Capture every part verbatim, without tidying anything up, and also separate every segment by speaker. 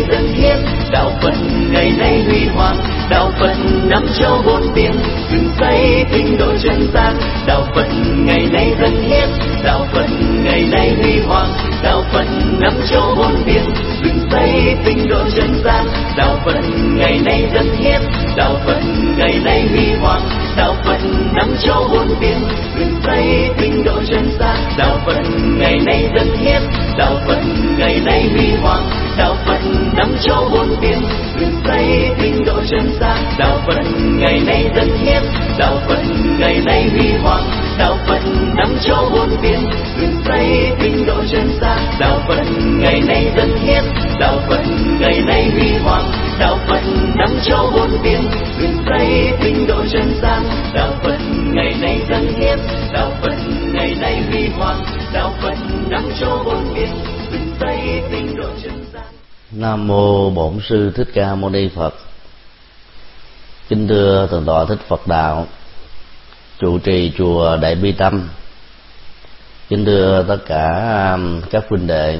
Speaker 1: nay dân hiến, đạo Phật ngày nay huy hoàng, đạo Phật năm châu bốn biển, dựng xây tinh độ chân gian. Đạo Phật ngày nay dân hiến, đạo Phật ngày nay huy hoàng, đạo Phật năm châu bốn biển, dựng xây tinh độ chân gian. Đạo Phật ngày nay dân hiến, đạo Phật ngày nay huy hoàng, đạo Phật năm châu bốn biển, dựng xây tinh độ chân gian. Đạo Phật ngày nay dân hiến, đạo Phật ngày nay huy hoàng, đạo Phật năm châu bốn biển, dựng xây tinh độ chân gian. Đạo Phật ngày nay dân hiến, đạo Phật ngày nay huy hoàng, đạo Phật năm châu bốn biển, dựng xây tinh độ chân gian. Đạo Phật ngày nay dân hiến, đạo Phật ngày nay huy hoàng, đạo Phật năm châu bốn biển, dựng xây tinh độ chân gian. Đạo Phật ngày nay dân hiến, đạo Phật ngày nay huy hoàng, đạo Phật năm châu bốn biển, dựng xây tinh độ chân gian.
Speaker 2: Nam mô Bổn Sư Thích Ca Mâu Ni Phật. Kính thưa Thượng tọa Thích Phật Đạo, trụ trì chùa Đại Bi Tâm. Kính thưa tất cả các huynh đệ.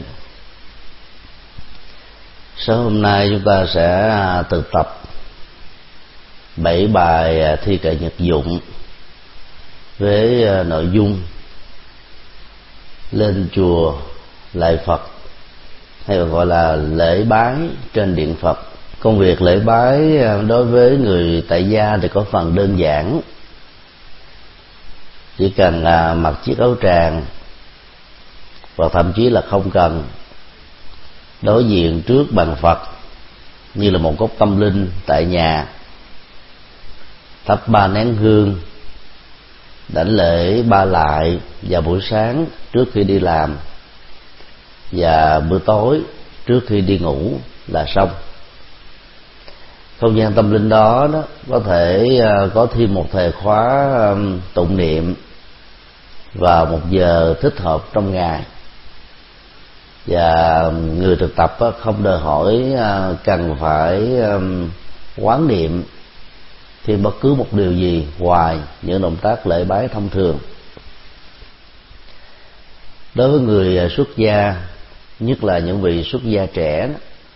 Speaker 2: Sáng hôm nay chúng ta sẽ thực tập bảy bài thi kệ nhật dụng với nội dung lên chùa lạy Phật, hay còn gọi là lễ bái trên điện Phật. Công việc lễ bái đối với người tại gia thì có phần đơn giản, chỉ cần mặc chiếc áo tràng, và thậm chí là không cần, đối diện trước bàn Phật như là một góc tâm linh tại nhà, thắp ba nén hương, đảnh lễ ba lại vào buổi sáng trước khi đi làm và bữa tối trước khi đi ngủ là xong. Không gian tâm linh đó, đó có thể có thêm một thời khóa tụng niệm và một giờ thích hợp trong ngày, và người thực tập không đòi hỏi cần phải quán niệm thêm bất cứ một điều gì ngoài những động tác lễ bái thông thường. Đối với người xuất gia, nhất là những vị xuất gia trẻ,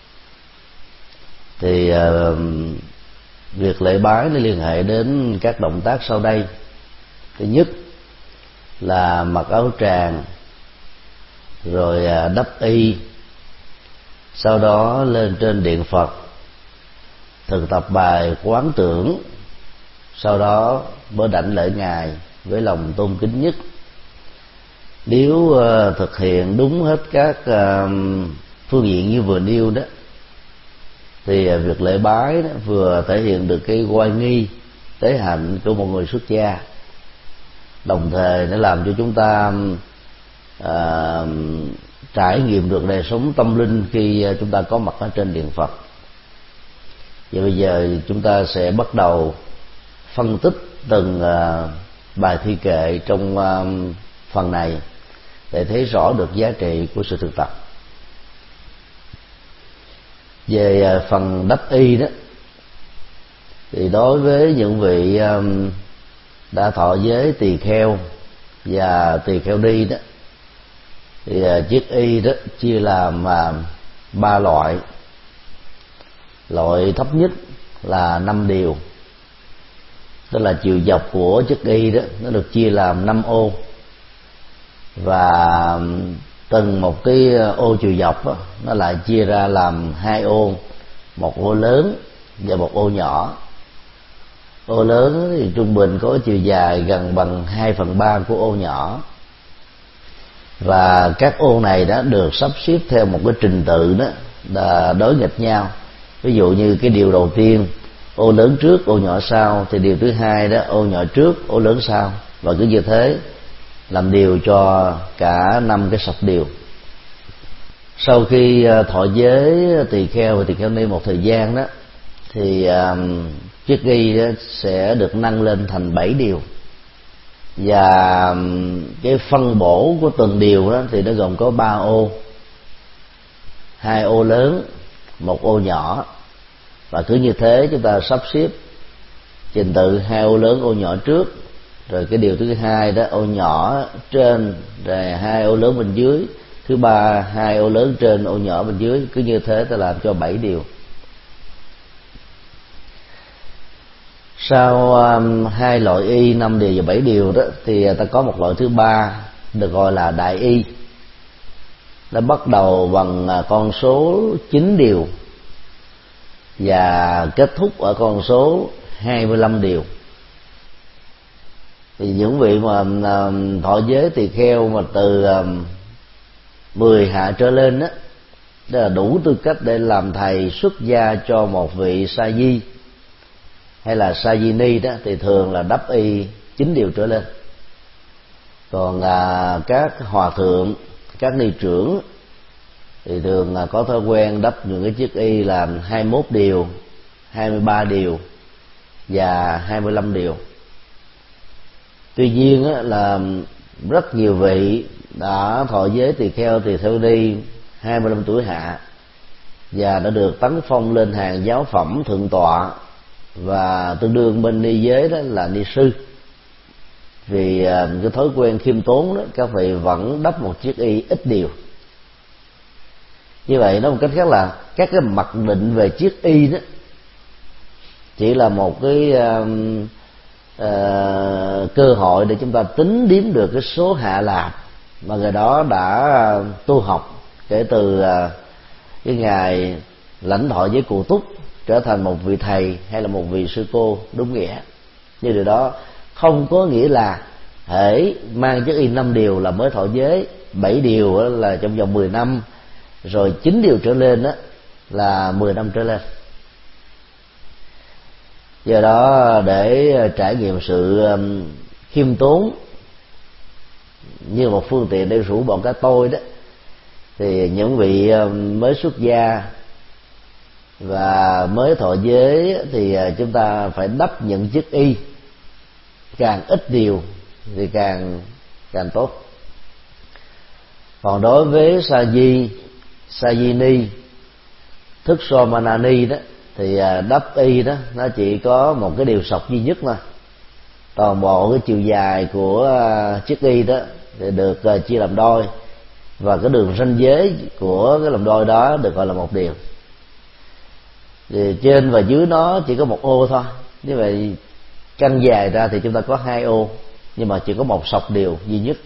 Speaker 2: thì việc lễ bái nó liên hệ đến các động tác sau đây. Thứ nhất là mặc áo tràng, rồi đắp y, sau đó lên trên điện Phật thực tập bài quán tưởng, sau đó mới đảnh lễ Ngài với lòng tôn kính nhất. Nếu thực hiện đúng hết các phương diện như vừa nêu đó, thì việc lễ bái đó vừa thể hiện được cái oai nghi tế hạnh của một người xuất gia, đồng thời nó làm cho chúng ta à, trải nghiệm được đời sống tâm linh khi chúng ta có mặt ở trên điện Phật. Và bây giờ chúng ta sẽ bắt đầu phân tích từng à, bài thi kệ trong à, phần này để thấy rõ được giá trị của sự thực tập. Về à, phần đắp y đó, thì đối với những vị à, đã thọ giới tỳ kheo và tỳ kheo ni đó, thì à, chiếc y đó chia làm à, ba loại. Loại thấp nhất là năm điều, tức là chiều dọc của chiếc y đó nó được chia làm năm ô, và từng một cái ô chiều dọc đó, nó lại chia ra làm hai ô, một ô lớn và một ô nhỏ. Ô lớn thì trung bình có chiều dài gần bằng hai phần ba của ô nhỏ, và các ô này đã được sắp xếp theo một cái trình tự đó là đối nghịch nhau. Ví dụ như cái điều đầu tiên, ô lớn trước ô nhỏ sau, thì điều thứ hai đó, ô nhỏ trước ô lớn sau, và cứ như thế làm điều cho cả năm cái sọc điều. Sau khi thọ giới tỳ kheo và tỳ kheo ni một thời gian đó, thì um, chiếc ghi sẽ được nâng lên thành bảy điều, và um, cái phân bổ của từng điều đó thì nó gồm có ba ô, hai ô lớn, một ô nhỏ, và cứ như thế chúng ta sắp xếp trình tự hai ô lớn ô nhỏ trước, rồi cái điều thứ hai đó ô nhỏ trên, rồi hai ô lớn bên dưới, thứ ba hai ô lớn trên ô nhỏ bên dưới, cứ như thế ta làm cho bảy điều. Sau um, hai loại y, năm điều và bảy điều đó, thì ta có một loại thứ ba được gọi là đại y. Nó bắt đầu bằng con số chín điều và kết thúc ở con số hai mươi lăm điều. Thì những vị mà um, thọ giới tỳ kheo mà từ um, mười hạ trở lên đó, đó là đủ tư cách để làm thầy xuất gia cho một vị sa di hay là sa di ni đó, thì thường là đắp y chín điều trở lên. Còn à, các hòa thượng, các ni trưởng thì thường là có thói quen đắp những cái chiếc y là hai mươi mốt điều, hai mươi ba điều và hai mươi lăm điều. Tuy nhiên á, là rất nhiều vị đã thọ giới tỳ kheo tỳ kheo ni hai mươi lăm tuổi hạ và đã được tấn phong lên hàng giáo phẩm thượng tọa, và tương đương bên ni giới đó là ni sư. Vì cái thói quen khiêm tốn đó, các vị vẫn đắp một chiếc y ít điều. Như vậy nói một cách khác là các cái mặc định về chiếc y đó chỉ là một cái uh, uh, cơ hội để chúng ta tính điếm được cái số hạ lạc mà người đó đã tu học kể từ uh, cái ngày lãnh thọ với cụ túc, trở thành một vị thầy hay là một vị sư cô đúng nghĩa. Nhưng điều đó không có nghĩa là hễ mang chiếc y năm điều là mới thọ giới, bảy điều là trong vòng mười năm, rồi chín điều trở lên đó là mười năm trở lên. Do đó để trải nghiệm sự khiêm tốn như một phương tiện để rủ bọn cá tôi đó, thì những vị mới xuất gia và mới thọ giới thì chúng ta phải đắp những chiếc y càng ít điều thì càng càng tốt. Còn đối với sa di, sa di ni, thức so manani đó, thì đắp y đó nó chỉ có một cái điều sọc duy nhất thôi. Toàn bộ cái chiều dài của chiếc y đó thì được chia làm đôi, và cái đường ranh giới của cái làm đôi đó được gọi là một điều. Thì trên và dưới nó chỉ có một ô thôi. Như vậy căng dài ra thì chúng ta có hai ô, nhưng mà chỉ có một sọc điều duy nhất.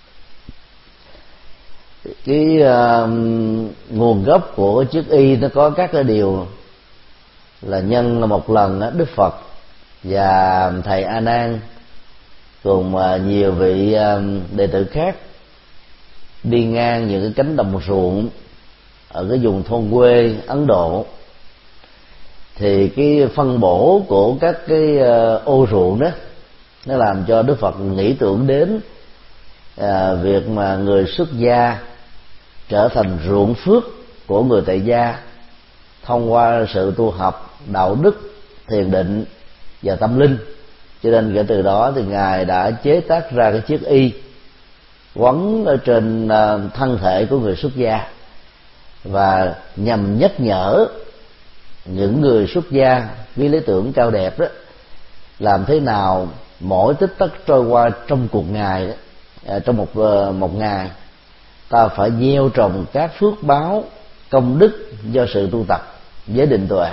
Speaker 2: Cái uh, nguồn gốc của chiếc y nó có các cái điều là nhân là một lần đó, Đức Phật và thầy A Nan cùng uh, nhiều vị uh, đệ tử khác đi ngang những cái cánh đồng ruộng ở cái vùng thôn quê Ấn Độ, thì cái phân bổ của các cái uh, ô ruộng đó nó làm cho Đức Phật nghĩ tưởng đến uh, việc mà người xuất gia trở thành ruộng phước của người tại gia thông qua sự tu học đạo đức, thiền định và tâm linh. Cho nên kể từ đó thì Ngài đã chế tác ra cái chiếc y quấn ở trên uh, thân thể của người xuất gia, và nhằm nhắc nhở những người xuất gia với lý tưởng cao đẹp đó, làm thế nào mỗi tích tắc trôi qua trong cuộc ngày đó, à, trong một uh, một ngày ta phải gieo trồng các phước báo công đức do sự tu tập với định tuệ.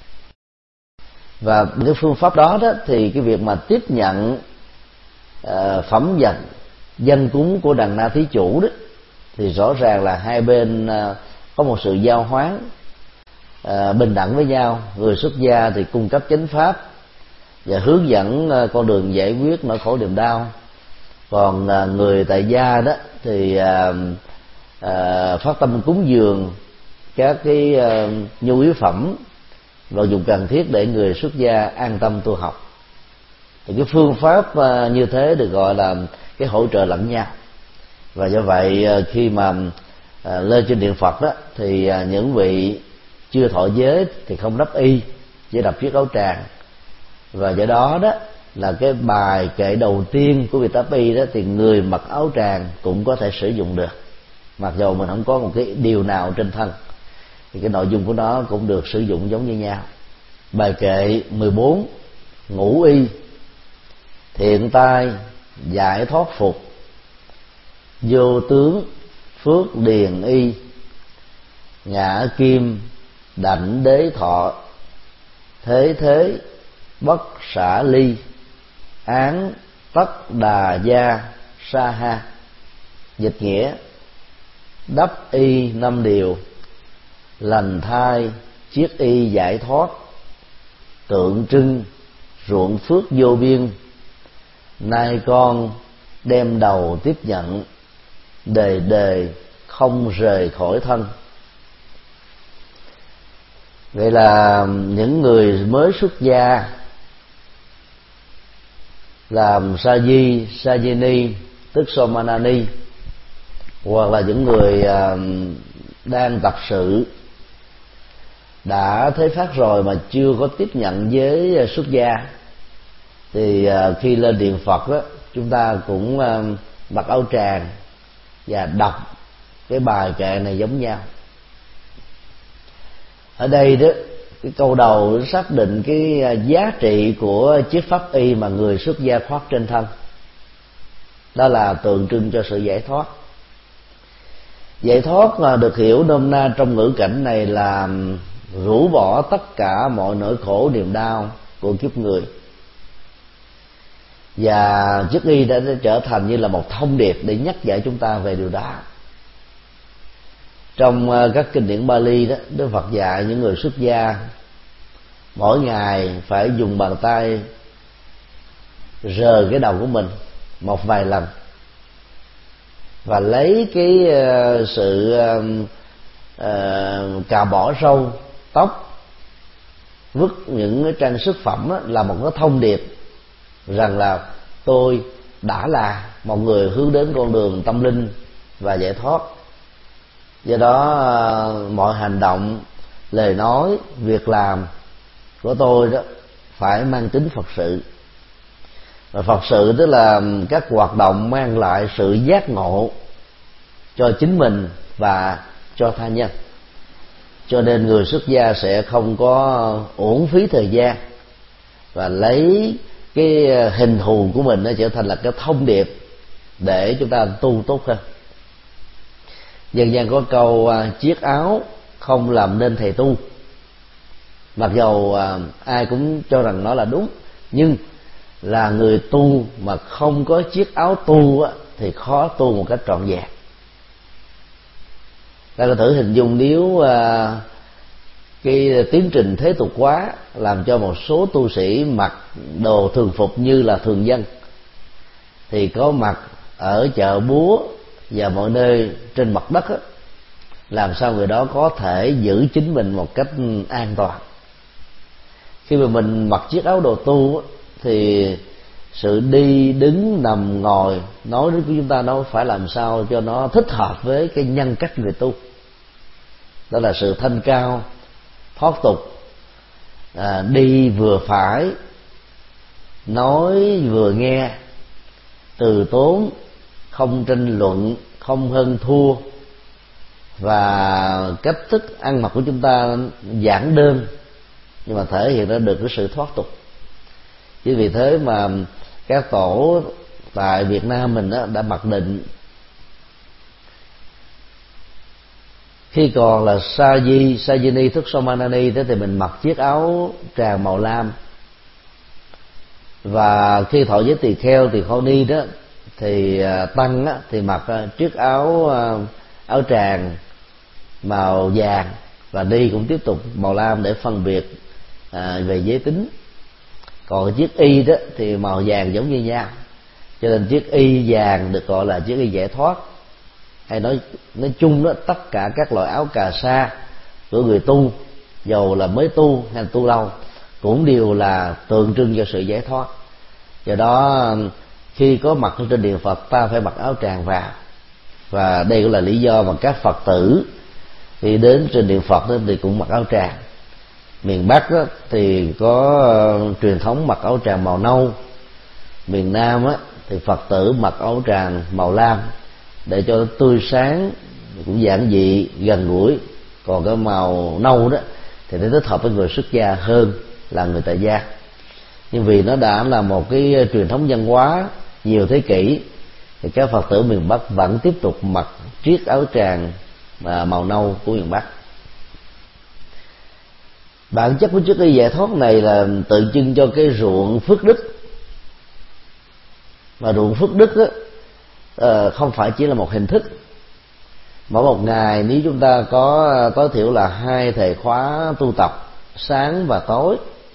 Speaker 2: Và cái phương pháp đó đó thì cái việc mà tiếp nhận uh, phẩm vật dân cúng của đàn na thí chủ đó, thì rõ ràng là hai bên uh, có một sự giao hoán uh, bình đẳng với nhau. Người xuất gia thì cung cấp chánh pháp và hướng dẫn uh, con đường giải quyết nỗi khổ niềm đau, còn uh, người tại gia đó thì uh, uh, phát tâm cúng dường các cái uh, nhu yếu phẩm và dụng cần thiết để người xuất gia an tâm tu học. Thì cái phương pháp uh, như thế được gọi là cái hỗ trợ lẫn nhau. Và do vậy uh, khi mà uh, lên trên điện Phật đó, thì uh, những vị chưa thọ giới thì không đắp y, chỉ đắp chiếc áo tràng. Và do đó đó là cái bài kệ đầu tiên của việc đắp y đó thì người mặc áo tràng cũng có thể sử dụng được, mặc dù mình không có một cái điều nào trên thân, thì cái nội dung của nó cũng được sử dụng giống như nhau. Bài kệ mười bốn: ngũ y, thiện tai, giải thoát phục, vô tướng, phước điền y, ngã kim đảnh đế thọ, thế thế bất xả ly, án tất đà gia sa ha. Dịch nghĩa: đắp y năm điều, lành thai chiết y giải thoát, tượng trưng ruộng phước vô biên, nay con đem đầu tiếp nhận, đời đời không rời khỏi thân. Vậy là những người mới xuất gia làm sa di, sa di ni tức somanani, hoặc là những người đang tập sự đã thấy pháp rồi mà chưa có tiếp nhận với xuất gia, thì khi lên điện Phật đó, chúng ta cũng mặc áo tràng và đọc cái bài kệ này giống nhau. Ở đây đó, cái câu đầu xác định cái giá trị của chiếc pháp y mà người xuất gia khoác trên thân, đó là tượng trưng cho sự giải thoát. Giải thoát là được hiểu nôm na trong ngữ cảnh này là rũ bỏ tất cả mọi nỗi khổ niềm đau của kiếp người, và chiếc y đã trở thành như là một thông điệp để nhắc nhở chúng ta về điều đó. Trong các kinh điển Bali đó, Đức Phật dạy những người xuất gia mỗi ngày phải dùng bàn tay rờ cái đầu của mình một vài lần, và lấy cái sự uh, cà bỏ râu tóc, vứt những trang sức phẩm đó, là một cái thông điệp rằng là tôi đã là một người hướng đến con đường tâm linh và giải thoát. Do đó mọi hành động, lời nói, việc làm của tôi đó phải mang tính Phật sự. Và Phật sự tức là các hoạt động mang lại sự giác ngộ cho chính mình và cho tha nhân. Cho nên người xuất gia sẽ không có uổng phí thời gian và lấy cái hình thù của mình nó trở thành là cái thông điệp để chúng ta tu tốt hơn. Dân gian có câu chiết áo không làm nên thầy tu. Mặc dầu ai cũng cho rằng nó là đúng, nhưng là người tu mà không có chiếc áo tu á, thì khó tu một cách trọn vẹn. Ta có thử hình dung nếu à, cái tiến trình thế tục hóa làm cho một số tu sĩ mặc đồ thường phục như là thường dân, thì có mặt ở chợ búa và mọi nơi trên mặt đất á, làm sao người đó có thể giữ chính mình một cách an toàn. Khi mà mình mặc chiếc áo đồ tu á, thì sự đi đứng nằm ngồi nói đến của chúng ta nó phải làm sao cho nó thích hợp với cái nhân cách người tu. Đó là sự thanh cao, thoát tục, à, đi vừa phải, nói vừa nghe, từ tốn, không tranh luận, không hơn thua, và cách thức ăn mặc của chúng ta giản đơn nhưng mà thể hiện ra được cái sự thoát tục. Chính vì thế mà các tổ tại Việt Nam mình đó đã mặc định khi còn là sa di, sa di ni thức somanani thế thì mình mặc chiếc áo tràng màu lam, và khi thọ giới tỳ kheo tỳ kheo ni đó thì tăng á, thì mặc chiếc áo áo tràng màu vàng, và ni cũng tiếp tục màu lam để phân biệt à, về giới tính. Còn chiếc y đó thì màu vàng giống như nhau, cho nên chiếc y vàng được gọi là chiếc y giải thoát. Hay nói nói chung đó, tất cả các loại áo cà sa của người tu, dầu là mới tu hay là tu lâu, cũng đều là tượng trưng cho sự giải thoát. Do đó khi có mặt trên điện Phật ta phải mặc áo tràng vào, và đây cũng là lý do mà các Phật tử khi đến trên điện Phật đó thì cũng mặc áo tràng. Miền Bắc đó thì có uh, truyền thống mặc áo tràng màu nâu, miền Nam á thì Phật tử mặc áo tràng màu lam để cho tươi sáng, cũng giản dị, gần gũi. Còn cái màu nâu đó thì nó thích hợp với người xuất gia hơn là người tại gia. Nhưng vì nó đã là một cái truyền thống văn hóa nhiều thế kỷ, thì các Phật tử miền Bắc vẫn tiếp tục mặc triết áo tràng màu nâu của miền Bắc. Bản chất của chức y giải thoát này là tượng trưng cho cái ruộng phước đức, mà ruộng phước đức đó, không phải chỉ là một hình thức. Mỗi một ngày nếu chúng ta có tối thiểu là hai thời khóa tu tập sáng và tối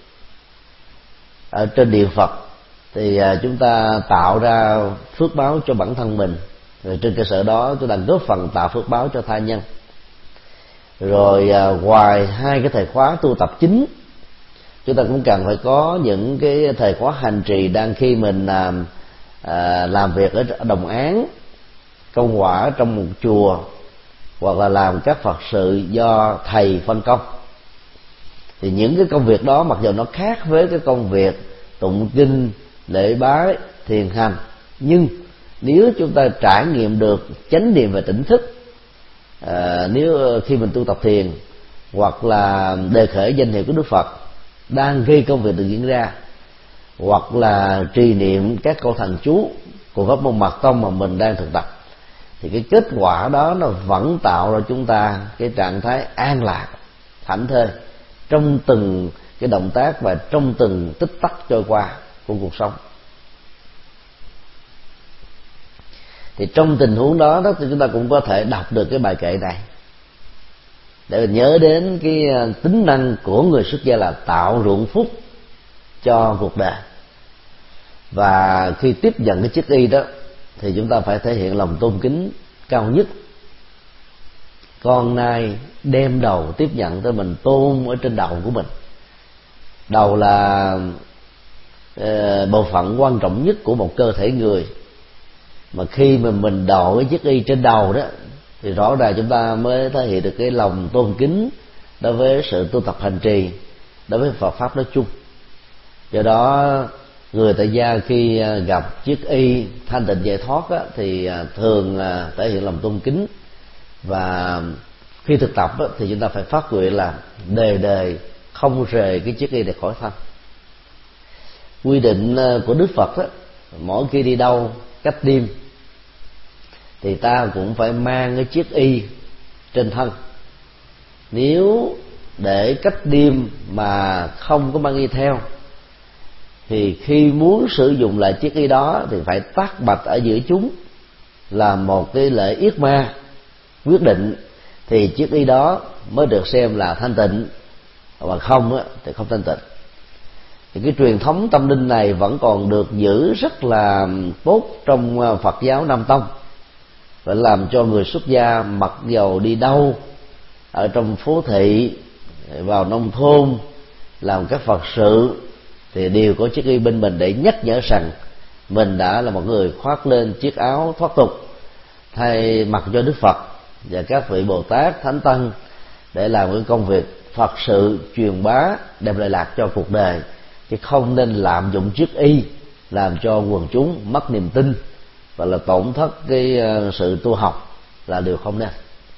Speaker 2: ở trên điện Phật, thì chúng ta tạo ra phước báo cho bản thân mình, rồi trên cơ sở đó chúng ta góp phần tạo phước báo cho tha nhân. Rồi ngoài hai cái thời khóa tu tập chính, chúng ta cũng cần phải có những cái thời khóa hành trì đang khi mình làm, à, làm việc ở đồng án, công quả trong một chùa, hoặc là làm các Phật sự do thầy phân công. Thì những cái công việc đó mặc dù nó khác với cái công việc tụng kinh, lễ bái, thiền hành, nhưng nếu chúng ta trải nghiệm được chánh niệm và tỉnh thức, à, nếu khi mình tu tập thiền hoặc là đề khởi danh hiệu của Đức Phật đang gây công việc được diễn ra, hoặc là trì niệm các câu thần chú của pháp môn Mật Tông mà mình đang thực tập, thì cái kết quả đó nó vẫn tạo ra chúng ta cái trạng thái an lạc, thảnh thơi trong từng cái động tác và trong từng tích tắc trôi qua của cuộc sống. Thì trong tình huống đó, đó thì chúng ta cũng có thể đọc được cái bài kệ này để nhớ đến cái tính năng của người xuất gia là tạo ruộng phúc cho cuộc đời. Và khi tiếp nhận cái chức y đó thì chúng ta phải thể hiện lòng tôn kính cao nhất. Con nai đem đầu tiếp nhận tới mình, tôn ở trên đầu của mình. Đầu là uh, bộ phận quan trọng nhất của một cơ thể người, mà khi mà mình đội cái chiếc y trên đầu đó thì rõ ràng chúng ta mới thể hiện được cái lòng tôn kính đối với sự tu tập hành trì, đối với Phật pháp nói chung. Do đó người tại gia khi gặp chiếc y thanh tịnh giải thoát á, thì thường thể hiện lòng tôn kính, và khi thực tập á, thì chúng ta phải phát nguyện là đời đời không rời cái chiếc y này khỏi thân. Quy định của Đức Phật á, mỗi khi đi đâu cách đêm thì ta cũng phải mang cái chiếc y trên thân. Nếu để cách đêm mà không có mang y theo thì khi muốn sử dụng lại chiếc y đó thì phải tát bạch ở giữa chúng là một cái lễ yết ma quyết định, thì chiếc y đó mới được xem là thanh tịnh, mà không á, thì không thanh tịnh. Thì cái truyền thống tâm linh này vẫn còn được giữ rất là tốt trong Phật giáo Nam Tông, và làm cho người xuất gia mặc dầu đi đâu, ở trong phố thị, vào nông thôn, làm các Phật sự, thì đều có chiếc y bên mình để nhắc nhở rằng mình đã là một người khoác lên chiếc áo thoát tục, thay mặc cho Đức Phật và các vị Bồ Tát Thánh Tăng để làm cái công việc Phật sự truyền bá, đem lại lạc cho cuộc đời, chứ không nên lạm dụng chiếc y làm cho quần chúng mất niềm tin và là tổn thất cái sự tu học, là điều không nên.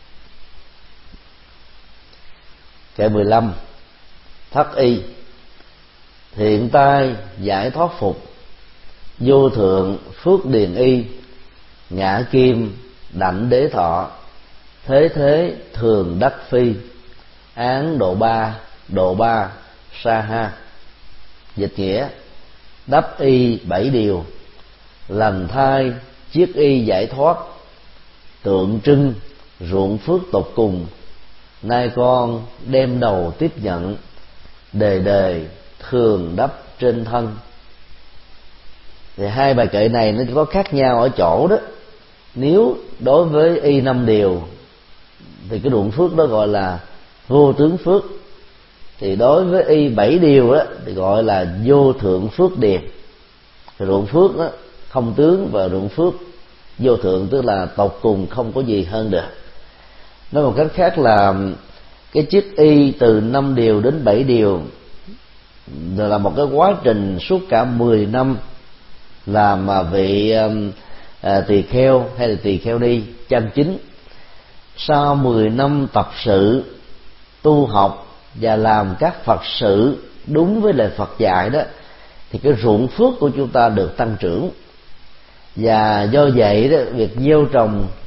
Speaker 2: Kệ mười lăm. Thất y. Thiện tai giải thoát phục, vô thượng phước điền y, ngã kim đảnh đế thọ, thế thế thường đắc phi, án độ ba, độ ba sa ha. Dịch nghĩa: đắp y bảy điều, lành thai chiết y giải thoát, tượng trưng ruộng phước tột cùng, nay con đem đầu tiếp nhận, đời đời thường đắp trên thân. Thì hai bài kệ này nó có khác nhau ở chỗ đó. Nếu đối với y năm điều thì cái ruộng phước đó gọi là vô tướng phước, thì đối với y bảy điều đó thì gọi là vô thượng phước điền. Thì ruộng phước đó không tướng, và ruộng phước vô thượng tức là tột cùng, không có gì hơn được. Nói một cách khác là cái chiếc y từ năm điều đến bảy điều là một cái quá trình suốt cả mười năm làm mà vị à, tỳ kheo hay là tỳ kheo ni chân chính. Sau mười năm tập sự, tu học và làm các Phật sự đúng với lời Phật dạy đó, thì cái ruộng phước của chúng ta được tăng trưởng. Và do vậy đó, việc gieo trồng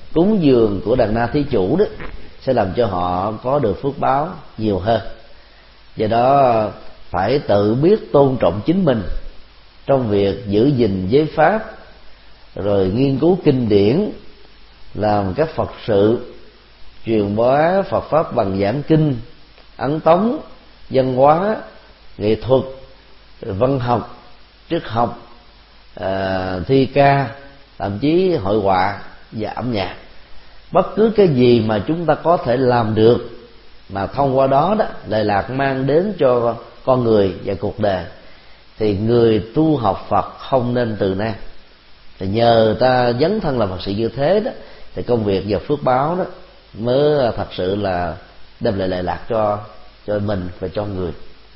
Speaker 2: cúng dường của đàn na thí chủ đó sẽ làm cho họ có được phước báo nhiều hơn. Do đó phải tự biết tôn trọng chính mình trong việc giữ gìn giới pháp, rồi nghiên cứu kinh điển, làm các Phật sự, truyền bá Phật pháp bằng giảng kinh, ấn tống, văn hóa, nghệ thuật, văn học, triết học, à, thi ca, thậm chí hội họa và âm nhạc. Bất cứ cái gì mà chúng ta có thể làm được mà thông qua đó đó lệ lạc mang đến cho con người và cuộc đời, thì người tu học Phật không nên từ nan. Thì nhờ ta dấn thân làm Phật sự như thế đó, thì công việc và phước báo đó mới thật sự là đem lại lệ lạc cho cho mình và cho người.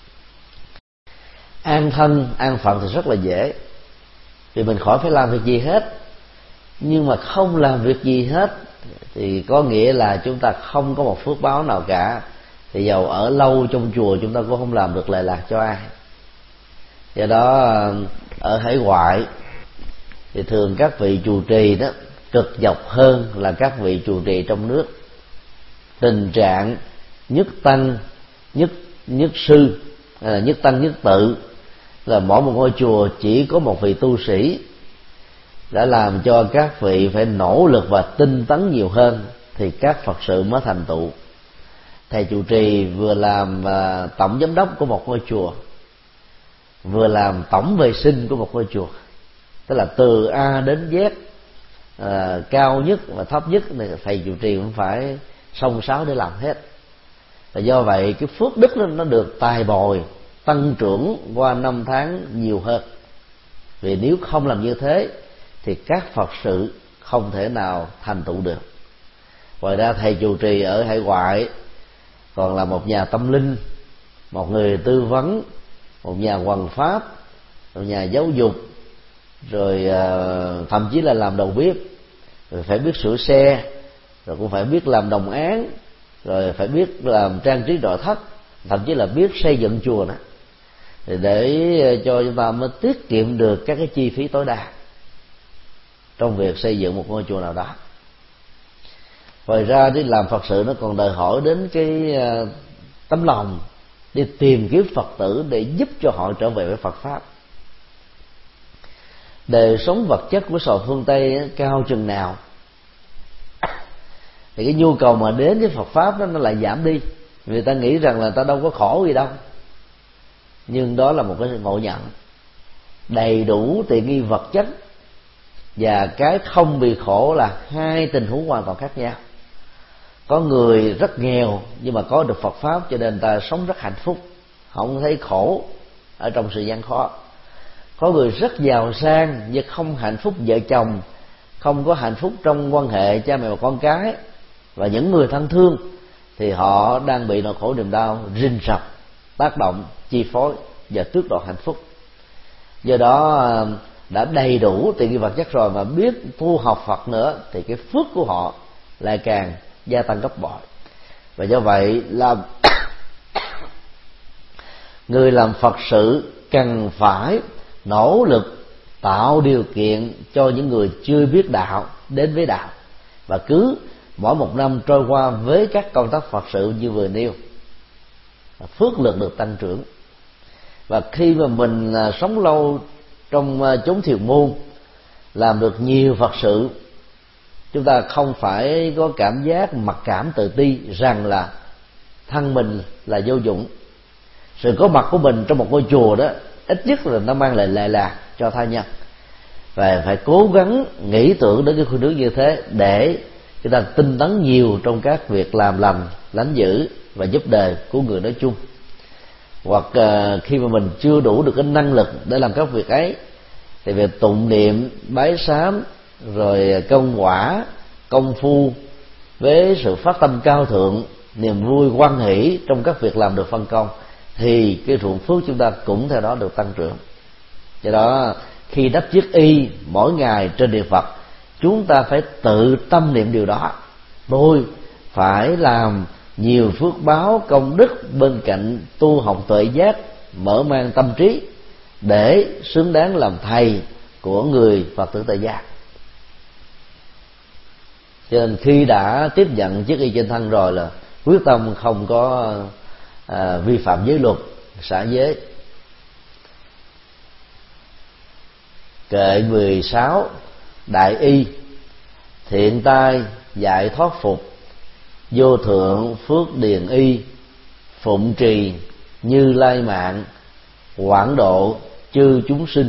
Speaker 2: An thân an phận thì rất là dễ, vì mình khỏi phải làm việc gì hết. Nhưng mà không làm việc gì hết thì có nghĩa là chúng ta không có một phước báo nào cả. Thì dầu ở lâu trong chùa chúng ta cũng không làm được lệ lạc cho ai. Do đó ở hải ngoại thì thường các vị trụ trì đó cực nhọc hơn là các vị trụ trì trong nước. Tình trạng nhất tăng nhất nhất sư, là nhất tăng nhất tự, là mỗi một ngôi chùa chỉ có một vị tu sĩ, đã làm cho các vị phải nỗ lực và tinh tấn nhiều hơn thì các Phật sự mới thành tựu. Thầy trụ trì vừa làm tổng giám đốc của một ngôi chùa, vừa làm tổng vệ sinh của một ngôi chùa, tức là từ A đến Z, à, cao nhất và thấp nhất thì thầy trụ trì cũng phải song sáo để làm hết. Và do vậy cái phước đức đó, nó được tài bồi tăng trưởng qua năm tháng nhiều hơn. Vì nếu không làm như thế thì các Phật sự không thể nào thành tựu được. Ngoài ra thầy trụ trì ở hải ngoại còn là một nhà tâm linh, một người tư vấn, một nhà hoằng pháp, một nhà giáo dục, rồi uh, thậm chí là làm đầu bếp, rồi phải biết sửa xe, rồi cũng phải biết làm đồng án, rồi phải biết làm trang trí nội thất, thậm chí là biết xây dựng chùa đó, để cho chúng ta mới tiết kiệm được các cái chi phí tối đa trong việc xây dựng một ngôi chùa nào đó. Ngoài ra đi làm Phật sự nó còn đòi hỏi đến cái tấm lòng đi tìm kiếm Phật tử để giúp cho họ trở về với Phật pháp. Đời sống vật chất của xã hội phương Tây cao chừng nào thì cái nhu cầu mà đến với Phật pháp đó nó lại giảm đi. Người ta nghĩ rằng là ta đâu có khổ gì đâu, nhưng đó là một cái ngộ nhận. Đầy đủ tiện nghi vật chất và cái không bị khổ là hai tình huống hoàn toàn khác nhau. Có người rất nghèo nhưng mà có được Phật pháp cho nên ta sống rất hạnh phúc, không thấy khổ ở trong sự gian khó. Có người rất giàu sang nhưng không hạnh phúc vợ chồng, không có hạnh phúc trong quan hệ cha mẹ và con cái và những người thân thương, thì họ đang bị nỗi khổ niềm đau rình rập tác động chi phối và tước đoạt hạnh phúc. Do đó đã đầy đủ tiện nghi vật chất rồi mà biết tu học Phật nữa thì cái phước của họ lại càng gia tăng gấp bội. Và do vậy làm người làm Phật sự cần phải nỗ lực tạo điều kiện cho những người chưa biết đạo đến với đạo, và cứ mỗi một năm trôi qua với các công tác Phật sự như vừa nêu, phước lực được tăng trưởng. Và khi mà mình sống lâu trong chốn thiền môn, làm được nhiều Phật sự, chúng ta không phải có cảm giác mặc cảm tự ti rằng là thân mình là vô dụng. Sự có mặt của mình trong một ngôi chùa đó ít nhất là nó mang lại lệ lạc cho tha nhân, và phải cố gắng nghĩ tưởng đến cái khuynh hướng như thế để chúng ta tinh tấn nhiều trong các việc làm lành, lánh dữ và giúp đời của người nói chung. Hoặc uh, khi mà mình chưa đủ được cái năng lực để làm các việc ấy, thì việc tụng niệm, bái sám, rồi công quả, công phu với sự phát tâm cao thượng, niềm vui hoan hỷ trong các việc làm được phân công, thì cái ruộng phước chúng ta cũng theo đó được tăng trưởng. Do đó khi đắp chiếc y mỗi ngày trên địa Phật, chúng ta phải tự tâm niệm điều đó. Tôi phải làm nhiều phước báo công đức bên cạnh tu học tuệ giác, mở mang tâm trí để xứng đáng làm thầy của người Phật tử tại gia. Cho nên khi đã tiếp nhận chiếc y trên thân rồi là quyết tâm không có à, vi phạm giới luật, xả giới. Kệ mười sáu, đại y, thiện tai giải thoát phục, vô thượng phước điền y, phụng trì Như Lai mạng, quảng độ chư chúng sinh.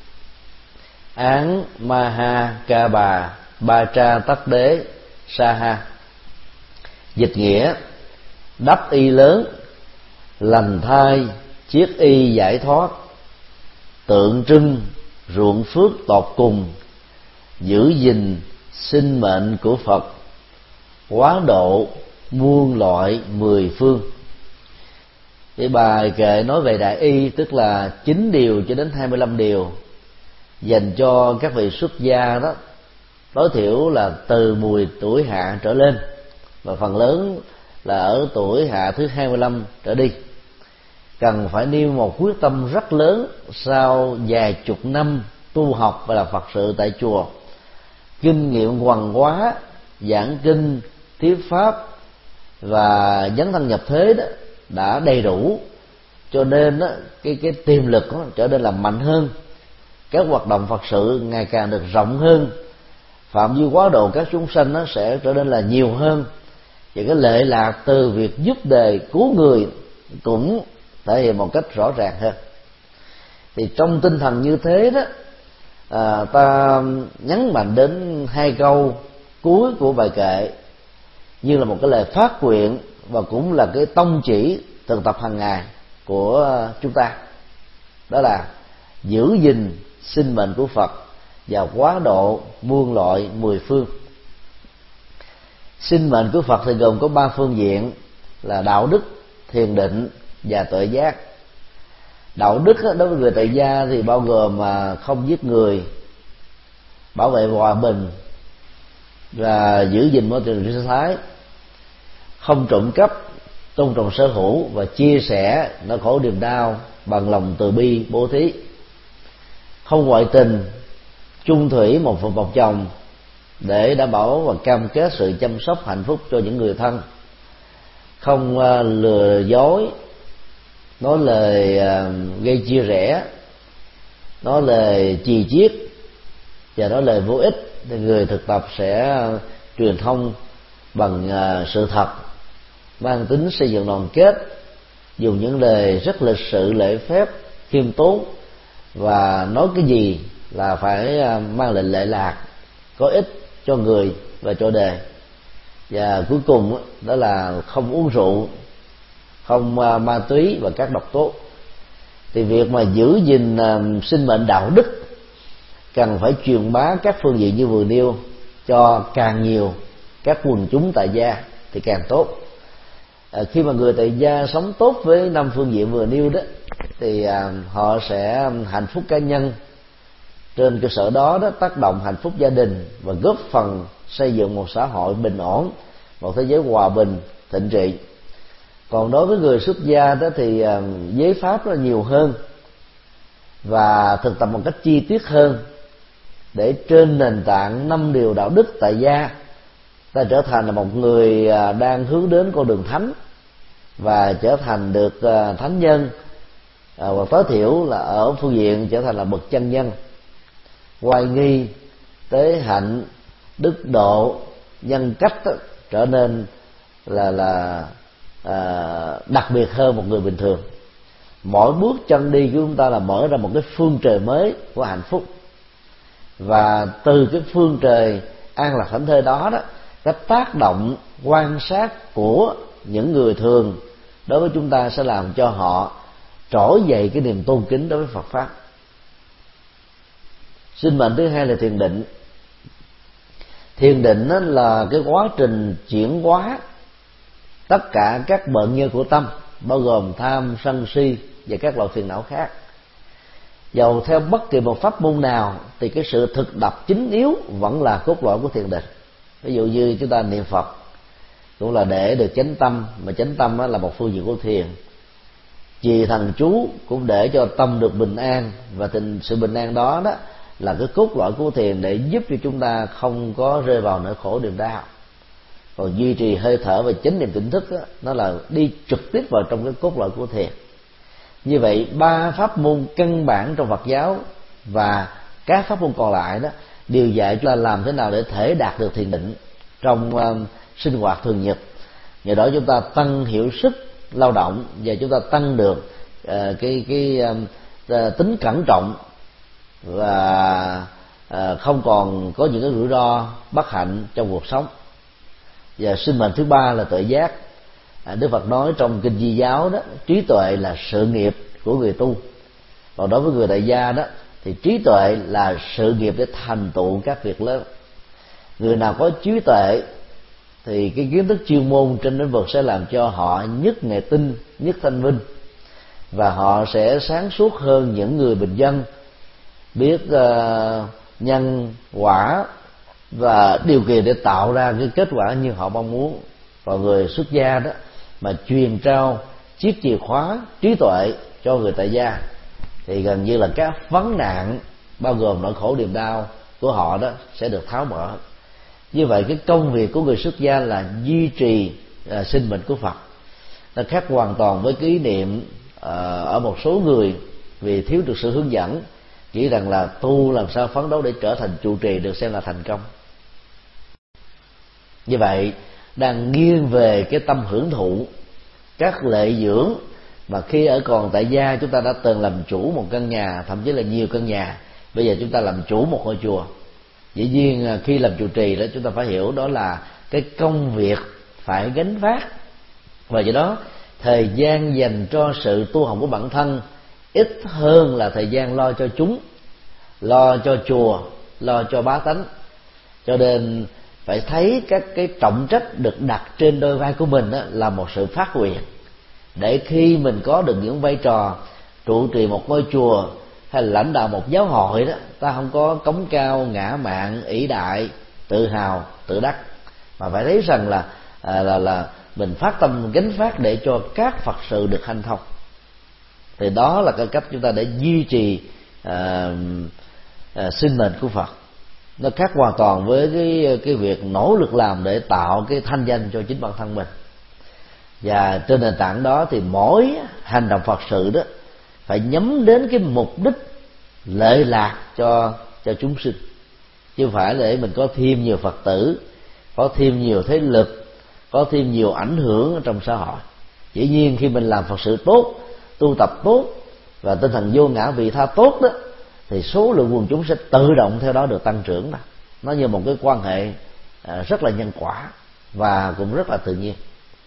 Speaker 2: Án Maha Ca Bà Ba Tra Tắc Đế Sa Ha. Dịch nghĩa: đắp y lớn, lành thai chiết y giải thoát, tượng trưng ruộng phước tột cùng, giữ gìn sinh mệnh của Phật, quá độ muôn loại mười phương. Cái bài kệ nói về đại y, tức là chín điều cho đến hai mươi lăm điều dành cho các vị xuất gia đó, tối thiểu là từ mười tuổi hạ trở lên, và phần lớn là ở tuổi hạ thứ hai mươi lăm trở đi. Cần phải nêu một quyết tâm rất lớn sau vài chục năm tu học và làm Phật sự tại chùa. Kinh nghiệm hoằng hóa, giảng kinh, thuyết pháp và dấn thân nhập thế đó đã đầy đủ, cho nên đó, cái cái tiềm lực đó trở nên là mạnh hơn, các hoạt động Phật sự ngày càng được rộng hơn, phạm vi quá độ các chúng sanh nó sẽ trở nên là nhiều hơn, và cái lệ lạc từ việc giúp đời cứu người cũng thể hiện một cách rõ ràng hơn. Thì trong tinh thần như thế đó, à, ta nhấn mạnh đến hai câu cuối của bài kệ như là một cái lời phát nguyện, và cũng là cái tông chỉ thực tập hàng ngày của chúng ta, đó là giữ gìn sinh mệnh của Phật và quá độ muôn loại mười phương. Sinh mệnh của Phật thì gồm có ba phương diện là đạo đức, thiền định và tuệ giác. Đạo đức đối với người tại gia thì bao gồm mà không giết người, bảo vệ hòa bình và giữ gìn môi trường sinh thái, không trộm cắp, tôn trọng sở hữu và chia sẻ nỗi khổ niềm đau bằng lòng từ bi bố thí, không ngoại tình, chung thủy một vợ một chồng để đảm bảo và cam kết sự chăm sóc hạnh phúc cho những người thân, không lừa dối, nói lời gây chia rẽ, nói lời chì chiết và nói lời vô ích. Thì người thực tập sẽ truyền thông bằng sự thật, mang tính xây dựng đoàn kết, dùng những lời rất lịch sự, lễ phép, khiêm tốn, và nói cái gì là phải mang lệnh lệ lạc, có ích cho người và cho đời. Và cuối cùng đó là không uống rượu, không ma túy và các độc tố. Thì việc mà giữ gìn sinh mệnh đạo đức cần phải truyền bá các phương diện như vừa nêu cho càng nhiều các quần chúng tại gia thì càng tốt. À, khi mà người tại gia sống tốt với năm phương diện vừa nêu đó thì à, họ sẽ hạnh phúc cá nhân, trên cơ sở đó đó tác động hạnh phúc gia đình và góp phần xây dựng một xã hội bình ổn, một thế giới hòa bình thịnh trị. Còn đối với người xuất gia đó thì à, giới pháp nó nhiều hơn và thực tập một cách chi tiết hơn, để trên nền tảng năm điều đạo đức tại gia ta trở thành là một người đang hướng đến con đường thánh và trở thành được thánh nhân, và tối thiểu là ở phương diện trở thành là bậc chân nhân. Oai nghi, tế hạnh, đức độ, nhân cách đó, trở nên là là à, đặc biệt hơn một người bình thường. Mỗi bước chân đi của chúng ta là mở ra một cái phương trời mới của hạnh phúc, và từ cái phương trời an lạc thảnh thơi đó đó, cái tác động quan sát của những người thường đối với chúng ta sẽ làm cho họ trỗi dậy cái niềm tôn kính đối với Phật pháp. Sinh mệnh thứ hai là thiền định. Thiền định đó là cái quá trình chuyển hóa tất cả các bệnh nhân của tâm, bao gồm tham, sân, si và các loại phiền não khác. Dầu theo bất kỳ một pháp môn nào thì cái sự thực tập chính yếu vẫn là cốt lõi của thiền định. Ví dụ như chúng ta niệm Phật cũng là để được chánh tâm, mà chánh tâm đó là một phương diện của thiền. Trì thần chú cũng để cho tâm được bình an, và tình sự bình an đó đó là cái cốt lõi của thiền để giúp cho chúng ta không có rơi vào nỗi khổ niềm đau. Còn duy trì hơi thở và chánh niệm tỉnh thức đó, nó là đi trực tiếp vào trong cái cốt lõi của thiền. Như vậy ba pháp môn căn bản trong Phật giáo và các pháp môn còn lại đó đều dạy chúng ta làm thế nào để thể đạt được thiền định trong uh, sinh hoạt thường nhật. Nhờ đó chúng ta tăng hiệu suất lao động và chúng ta tăng được uh, cái cái uh, tính cẩn trọng và uh, không còn có những cái rủi ro bất hạnh trong cuộc sống. Và sinh mệnh thứ ba là tuệ giác. À, Đức Phật nói trong kinh Di giáo đó, trí tuệ là sự nghiệp của người tu. Còn đối với người tại gia đó thì trí tuệ là sự nghiệp để thành tựu các việc lớn. Người nào có trí tuệ thì cái kiến thức chuyên môn trên lĩnh vực sẽ làm cho họ nhất nghệ tinh, nhất thanh minh, và họ sẽ sáng suốt hơn những người bình dân, biết uh, nhân quả và điều kiện để tạo ra cái kết quả như họ mong muốn. Còn người xuất gia đó mà truyền trao chiếc chìa khóa trí tuệ cho người tại gia thì gần như là các vấn nạn bao gồm nỗi khổ niềm đau của họ đó sẽ được tháo mở. Như vậy cái công việc của người xuất gia là duy trì uh, sinh mệnh của Phật. Nó khác hoàn toàn với cái ý niệm uh, ở một số người vì thiếu được sự hướng dẫn, chỉ rằng là tu làm sao phấn đấu để trở thành trụ trì được xem là thành công. Như vậy đang nghiêng về cái tâm hưởng thụ các lệ dưỡng mà khi ở còn tại gia chúng ta đã từng làm chủ một căn nhà, thậm chí là nhiều căn nhà. Bây giờ chúng ta làm chủ một ngôi chùa. Dĩ nhiên khi làm trụ trì đó chúng ta phải hiểu đó là cái công việc phải gánh vác, và do đó thời gian dành cho sự tu học của bản thân ít hơn là thời gian lo cho chúng, lo cho chùa, lo cho bá tánh. Cho nên phải thấy các cái trọng trách được đặt trên đôi vai của mình đó là một sự phát nguyện, để khi mình có được những vai trò trụ trì một ngôi chùa hay là lãnh đạo một giáo hội đó, ta không có cống cao ngã mạn, ỷ đại, tự hào, tự đắc, mà phải thấy rằng là à, là là mình phát tâm gánh vác để cho các Phật sự được hanh thông. Thì đó là cái cách chúng ta để duy trì à, à, sinh mệnh của Phật. Nó khác hoàn toàn với cái cái việc nỗ lực làm để tạo cái thanh danh cho chính bản thân mình. Và trên nền tảng đó thì mỗi hành động Phật sự đó phải nhắm đến cái mục đích lợi lạc cho cho chúng sinh, chứ không phải để mình có thêm nhiều Phật tử, có thêm nhiều thế lực, có thêm nhiều ảnh hưởng trong xã hội. Dĩ nhiên khi mình làm Phật sự tốt, tu tập tốt và tinh thần vô ngã vị tha tốt đó, thì số lượng quần chúng sẽ tự động theo đó được tăng trưởng đó. Nó như một cái quan hệ rất là nhân quả và cũng rất là tự nhiên.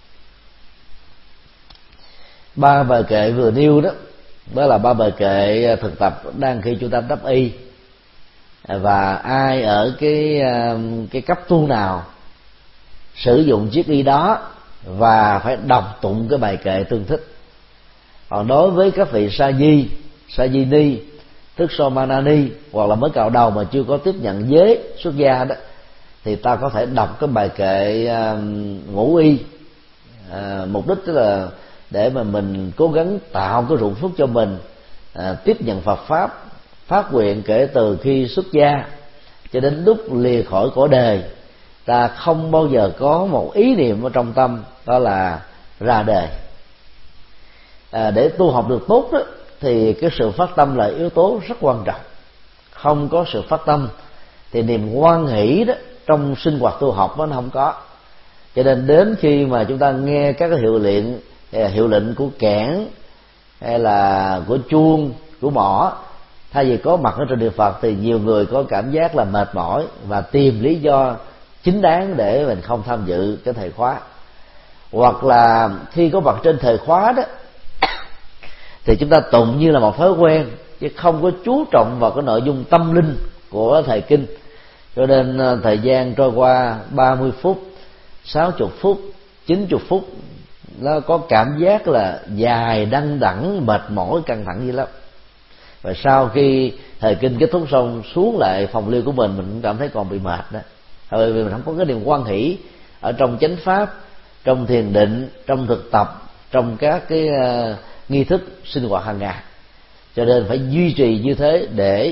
Speaker 2: Ba bài kệ vừa nêu đó, đó là ba bài kệ thực tập đang khi chúng ta đắp y, và ai ở cái cái cấp tu nào sử dụng chiếc y đó và phải đọc tụng cái bài kệ tương thích. Còn đối với các vị sa di, sa di ni, tức Somanani, hoặc là mới cạo đầu mà chưa có tiếp nhận giới xuất gia đó, thì ta có thể đọc cái bài kệ uh, ngũ y. Uh, mục đích tức là để mà mình cố gắng tạo cái ruộng phước cho mình, uh, tiếp nhận Phật pháp, phát nguyện kể từ khi xuất gia cho đến lúc lìa khỏi cõi đời, ta không bao giờ có một ý niệm ở trong tâm đó là ra đời. À, để tu học được tốt đó, thì cái sự phát tâm là yếu tố rất quan trọng. Không có sự phát tâm thì niềm hoan hỷ đó trong sinh hoạt tu học nó không có. Cho nên đến khi mà chúng ta nghe các cái hiệu lệnh hiệu lệnh của kẽn hay là của chuông, của mõ, thay vì có mặt ở trên điện Phật thì nhiều người có cảm giác là mệt mỏi và tìm lý do chính đáng để mình không tham dự cái thời khóa. Hoặc là khi có mặt trên thời khóa đó thì chúng ta tụng như là một thói quen, chứ không có chú trọng vào cái nội dung tâm linh của thời kinh. Cho nên thời gian trôi qua ba mươi phút, sáu mươi phút, chín mươi phút, nó có cảm giác là dài, đăng đẳng, mệt mỏi, căng thẳng như lắm. Và sau khi thời kinh kết thúc xong, xuống lại phòng lưu của mình, mình cũng cảm thấy còn bị mệt đó. Bởi vì mình không có cái niềm hoan hỷ ở trong chánh pháp, trong thiền định, trong thực tập, trong các cái uh, nghi thức sinh hoạt hàng ngày. Cho nên phải duy trì như thế để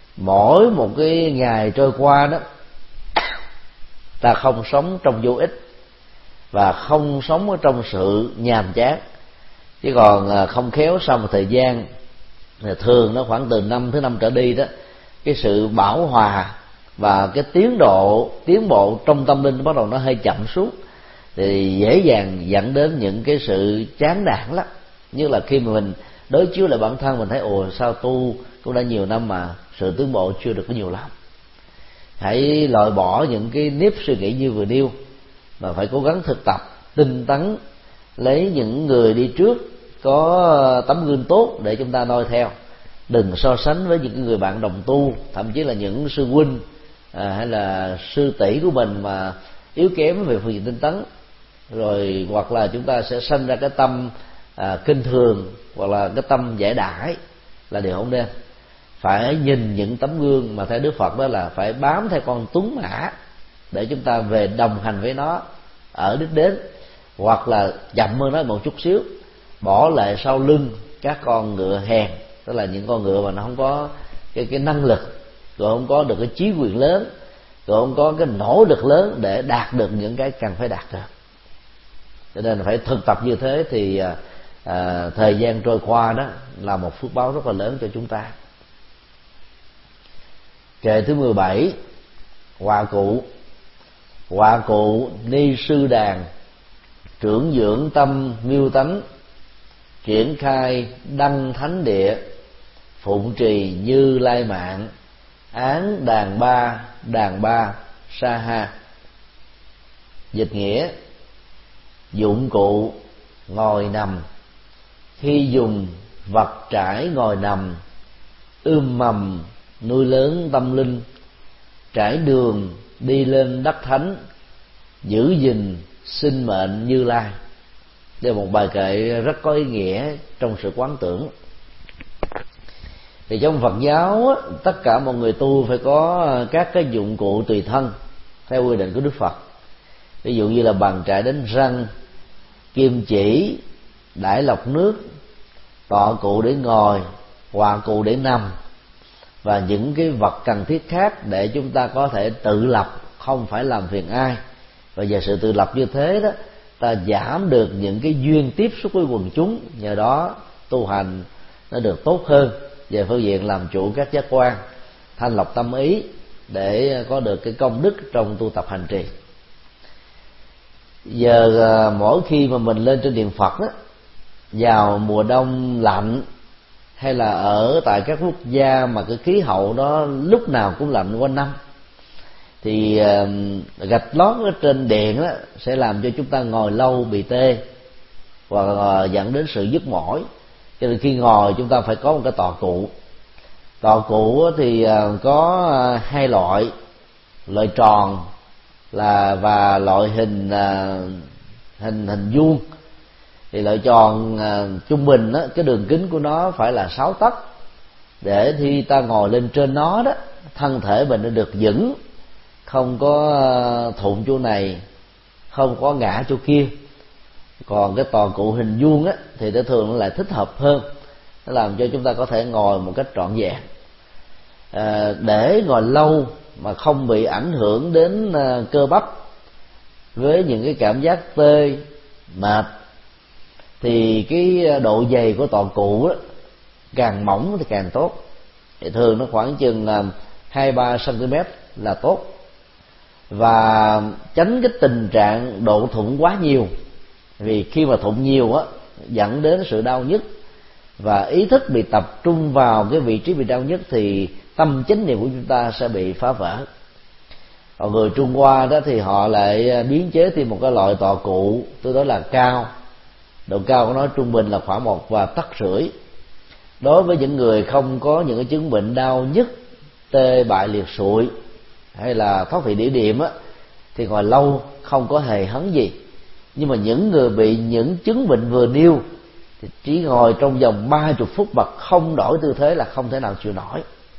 Speaker 2: mỗi một cái ngày trôi qua đó ta không sống trong vô ích, và không sống ở trong sự nhàm chán. Chứ còn không khéo sau một thời gian, thường nó khoảng từ năm thứ năm trở đi đó, cái sự bảo hòa và cái tiến độ tiến bộ trong tâm linh bắt đầu nó hơi chậm xuống, thì dễ dàng dẫn đến những cái sự chán nản lắm. Như là khi mà mình đối chiếu lại bản thân, mình thấy ồ sao tu cũng đã nhiều năm mà sự tiến bộ chưa được có nhiều lắm. Hãy loại bỏ những cái nếp suy nghĩ như vừa nêu, mà phải cố gắng thực tập tinh tấn, lấy những người đi trước có tấm gương tốt để chúng ta noi theo. Đừng so sánh với những người bạn đồng tu, thậm chí là những sư huynh à, hay là sư tỷ của mình mà yếu kém về phương diện tinh tấn, rồi hoặc là chúng ta sẽ sanh ra cái tâm à, kinh thường, hoặc là cái tâm giải đãi, là điều không nên. Phải nhìn những tấm gương mà theo Đức Phật đó là phải bám theo con tuấn mã để chúng ta về đồng hành với nó ở đích đến, hoặc là chậm hơn nó một chút xíu, bỏ lại sau lưng các con ngựa hèn, tức là những con ngựa mà nó không có cái cái năng lực, rồi không có được cái chí quyền lớn, rồi không có cái nỗ lực lớn để đạt được những cái cần phải đạt được. Cho nên phải thực tập như thế thì à, à, thời gian trôi qua đó là một phước báo rất là lớn cho chúng ta. Kệ thứ mười bảy, Hòa Cụ. Hòa Cụ ni sư đàn, trưởng dưỡng tâm miêu tánh, triển khai đăng thánh địa, phụng trì Như Lai mạng, án đàn ba đàn ba sa ha. Dịch nghĩa: dụng cụ ngồi nằm, khi dùng vật trải ngồi nằm, ươm mầm nuôi lớn tâm linh, trải đường đi lên đắc thánh, giữ gìn sinh mệnh Như Lai. Đây là một bài kệ rất có ý nghĩa trong sự quán tưởng. Thì trong Phật giáo tất cả mọi người tu phải có các cái dụng cụ tùy thân theo quy định của Đức Phật. Ví dụ như là bàn chải đánh răng, kim chỉ, đãi lọc nước, tọa cụ để ngồi, hòa cụ để nằm, và những cái vật cần thiết khác để chúng ta có thể tự lập, không phải làm phiền ai. Và nhờ sự tự lập như thế đó, ta giảm được những cái duyên tiếp xúc với quần chúng, nhờ đó tu hành nó được tốt hơn về phương diện làm chủ các giác quan, thanh lọc tâm ý, để có được cái công đức trong tu tập hành trì. Giờ mỗi khi mà mình lên trên điện Phật đó, vào mùa đông lạnh, hay là ở tại các quốc gia mà cái khí hậu đó lúc nào cũng lạnh quanh năm, thì gạch lót ở trên điện đó sẽ làm cho chúng ta ngồi lâu bị tê, và dẫn đến sự nhức mỏi. Cho nên khi ngồi chúng ta phải có một cái tọa cụ. Tọa cụ thì có hai loại: loại tròn là và loại hình hình hình vuông. Thì loại tròn trung bình đó, cái đường kính của nó phải là sáu tấc, để khi ta ngồi lên trên nó đó, thân thể mình nó được vững, không có thụn chỗ này, không có ngã chỗ kia. Còn cái tọa cụ hình vuông á thì nó thường nó lại thích hợp hơn, nó làm cho chúng ta có thể ngồi một cách trọn vẹn. À, để ngồi lâu mà không bị ảnh hưởng đến uh, cơ bắp với những cái cảm giác tê mệt, thì cái độ dày của tọa cụ đó, càng mỏng thì càng tốt. Thì thường nó khoảng chừng hai ba xăng-ti-mét là tốt, và tránh cái tình trạng độ thụng quá nhiều. Vì khi mà thụng nhiều á, dẫn đến sự đau nhức, và ý thức bị tập trung vào cái vị trí bị đau nhức, thì tâm chánh niệm của chúng ta sẽ bị phá vỡ. Còn người Trung Hoa đó thì họ lại biến chế thêm một cái loại tọa cụ tương đối là cao, độ cao của nó trung bình là khoảng một và tấc rưỡi. Đối với những người không có những cái chứng bệnh đau nhức, tê bại liệt sụi hay là thoát vị đĩa đệm á, thì ngồi lâu không có hề hấn gì. Nhưng mà những người bị những chứng bệnh vừa nêu thì chỉ ngồi trong vòng ba mươi phút mà không đổi tư thế là không thể nào chịu nổi,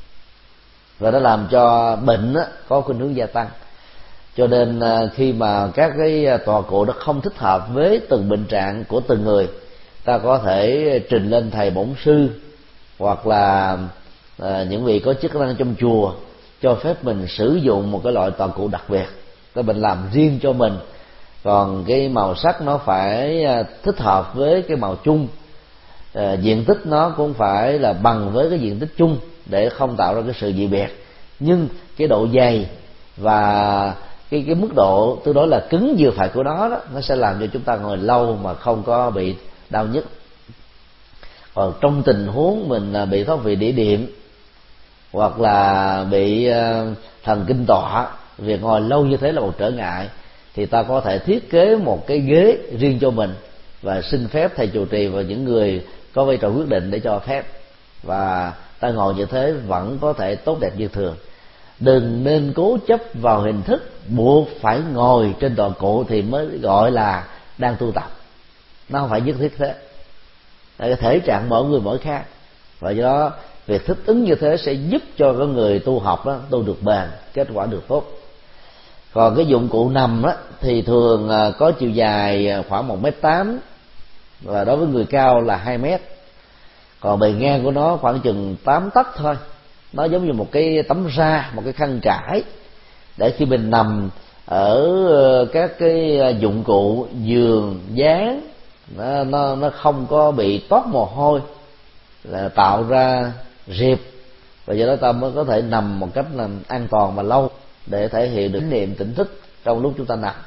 Speaker 2: và nó làm cho bệnh á, có khuynh hướng gia tăng. Cho nên khi mà các cái tọa cụ nó không thích hợp với từng bệnh trạng của từng người, ta có thể trình lên thầy bổn sư hoặc là à, những vị có chức năng trong chùa cho phép mình sử dụng một cái loại tọa cụ đặc biệt để mình làm riêng cho mình, còn cái màu sắc nó phải thích hợp với cái màu chung, à, diện tích nó cũng phải là bằng với cái diện tích chung để không tạo ra cái sự dị biệt. Nhưng cái độ dày và cái cái mức độ tương đối là cứng vừa phải của nó đó, nó sẽ làm cho chúng ta ngồi lâu mà không có bị đau nhức. Còn trong tình huống mình bị thoát vị đĩa đệm hoặc là bị thần kinh tọa, việc ngồi lâu như thế là một trở ngại, thì ta có thể thiết kế một cái ghế riêng cho mình và xin phép thầy trụ trì và những người có vai trò quyết định để cho phép, và ta ngồi như thế vẫn có thể tốt đẹp như thường. Đừng nên cố chấp vào hình thức buộc phải ngồi trên tọa cụ thì mới gọi là đang tu tập. Nó không phải nhất thiết thế. Cái thể trạng mỗi người mỗi khác, và do đó việc thích ứng như thế sẽ giúp cho cái người tu học đó tu được bền, kết quả được tốt. Còn cái dụng cụ nằm đó thì thường có chiều dài khoảng một mét tám, và đối với người cao là hai mét. Còn bề ngang của nó khoảng chừng tám tấc thôi. Nó giống như một cái tấm da, một cái khăn trải, để khi mình nằm ở các cái dụng cụ giường dán, nó, nó, nó không có bị toát mồ hôi, là tạo ra rịp, và do đó ta mới có thể nằm một cách là an toàn và lâu, để thể hiện được niệm tỉnh thức trong lúc chúng ta nằm.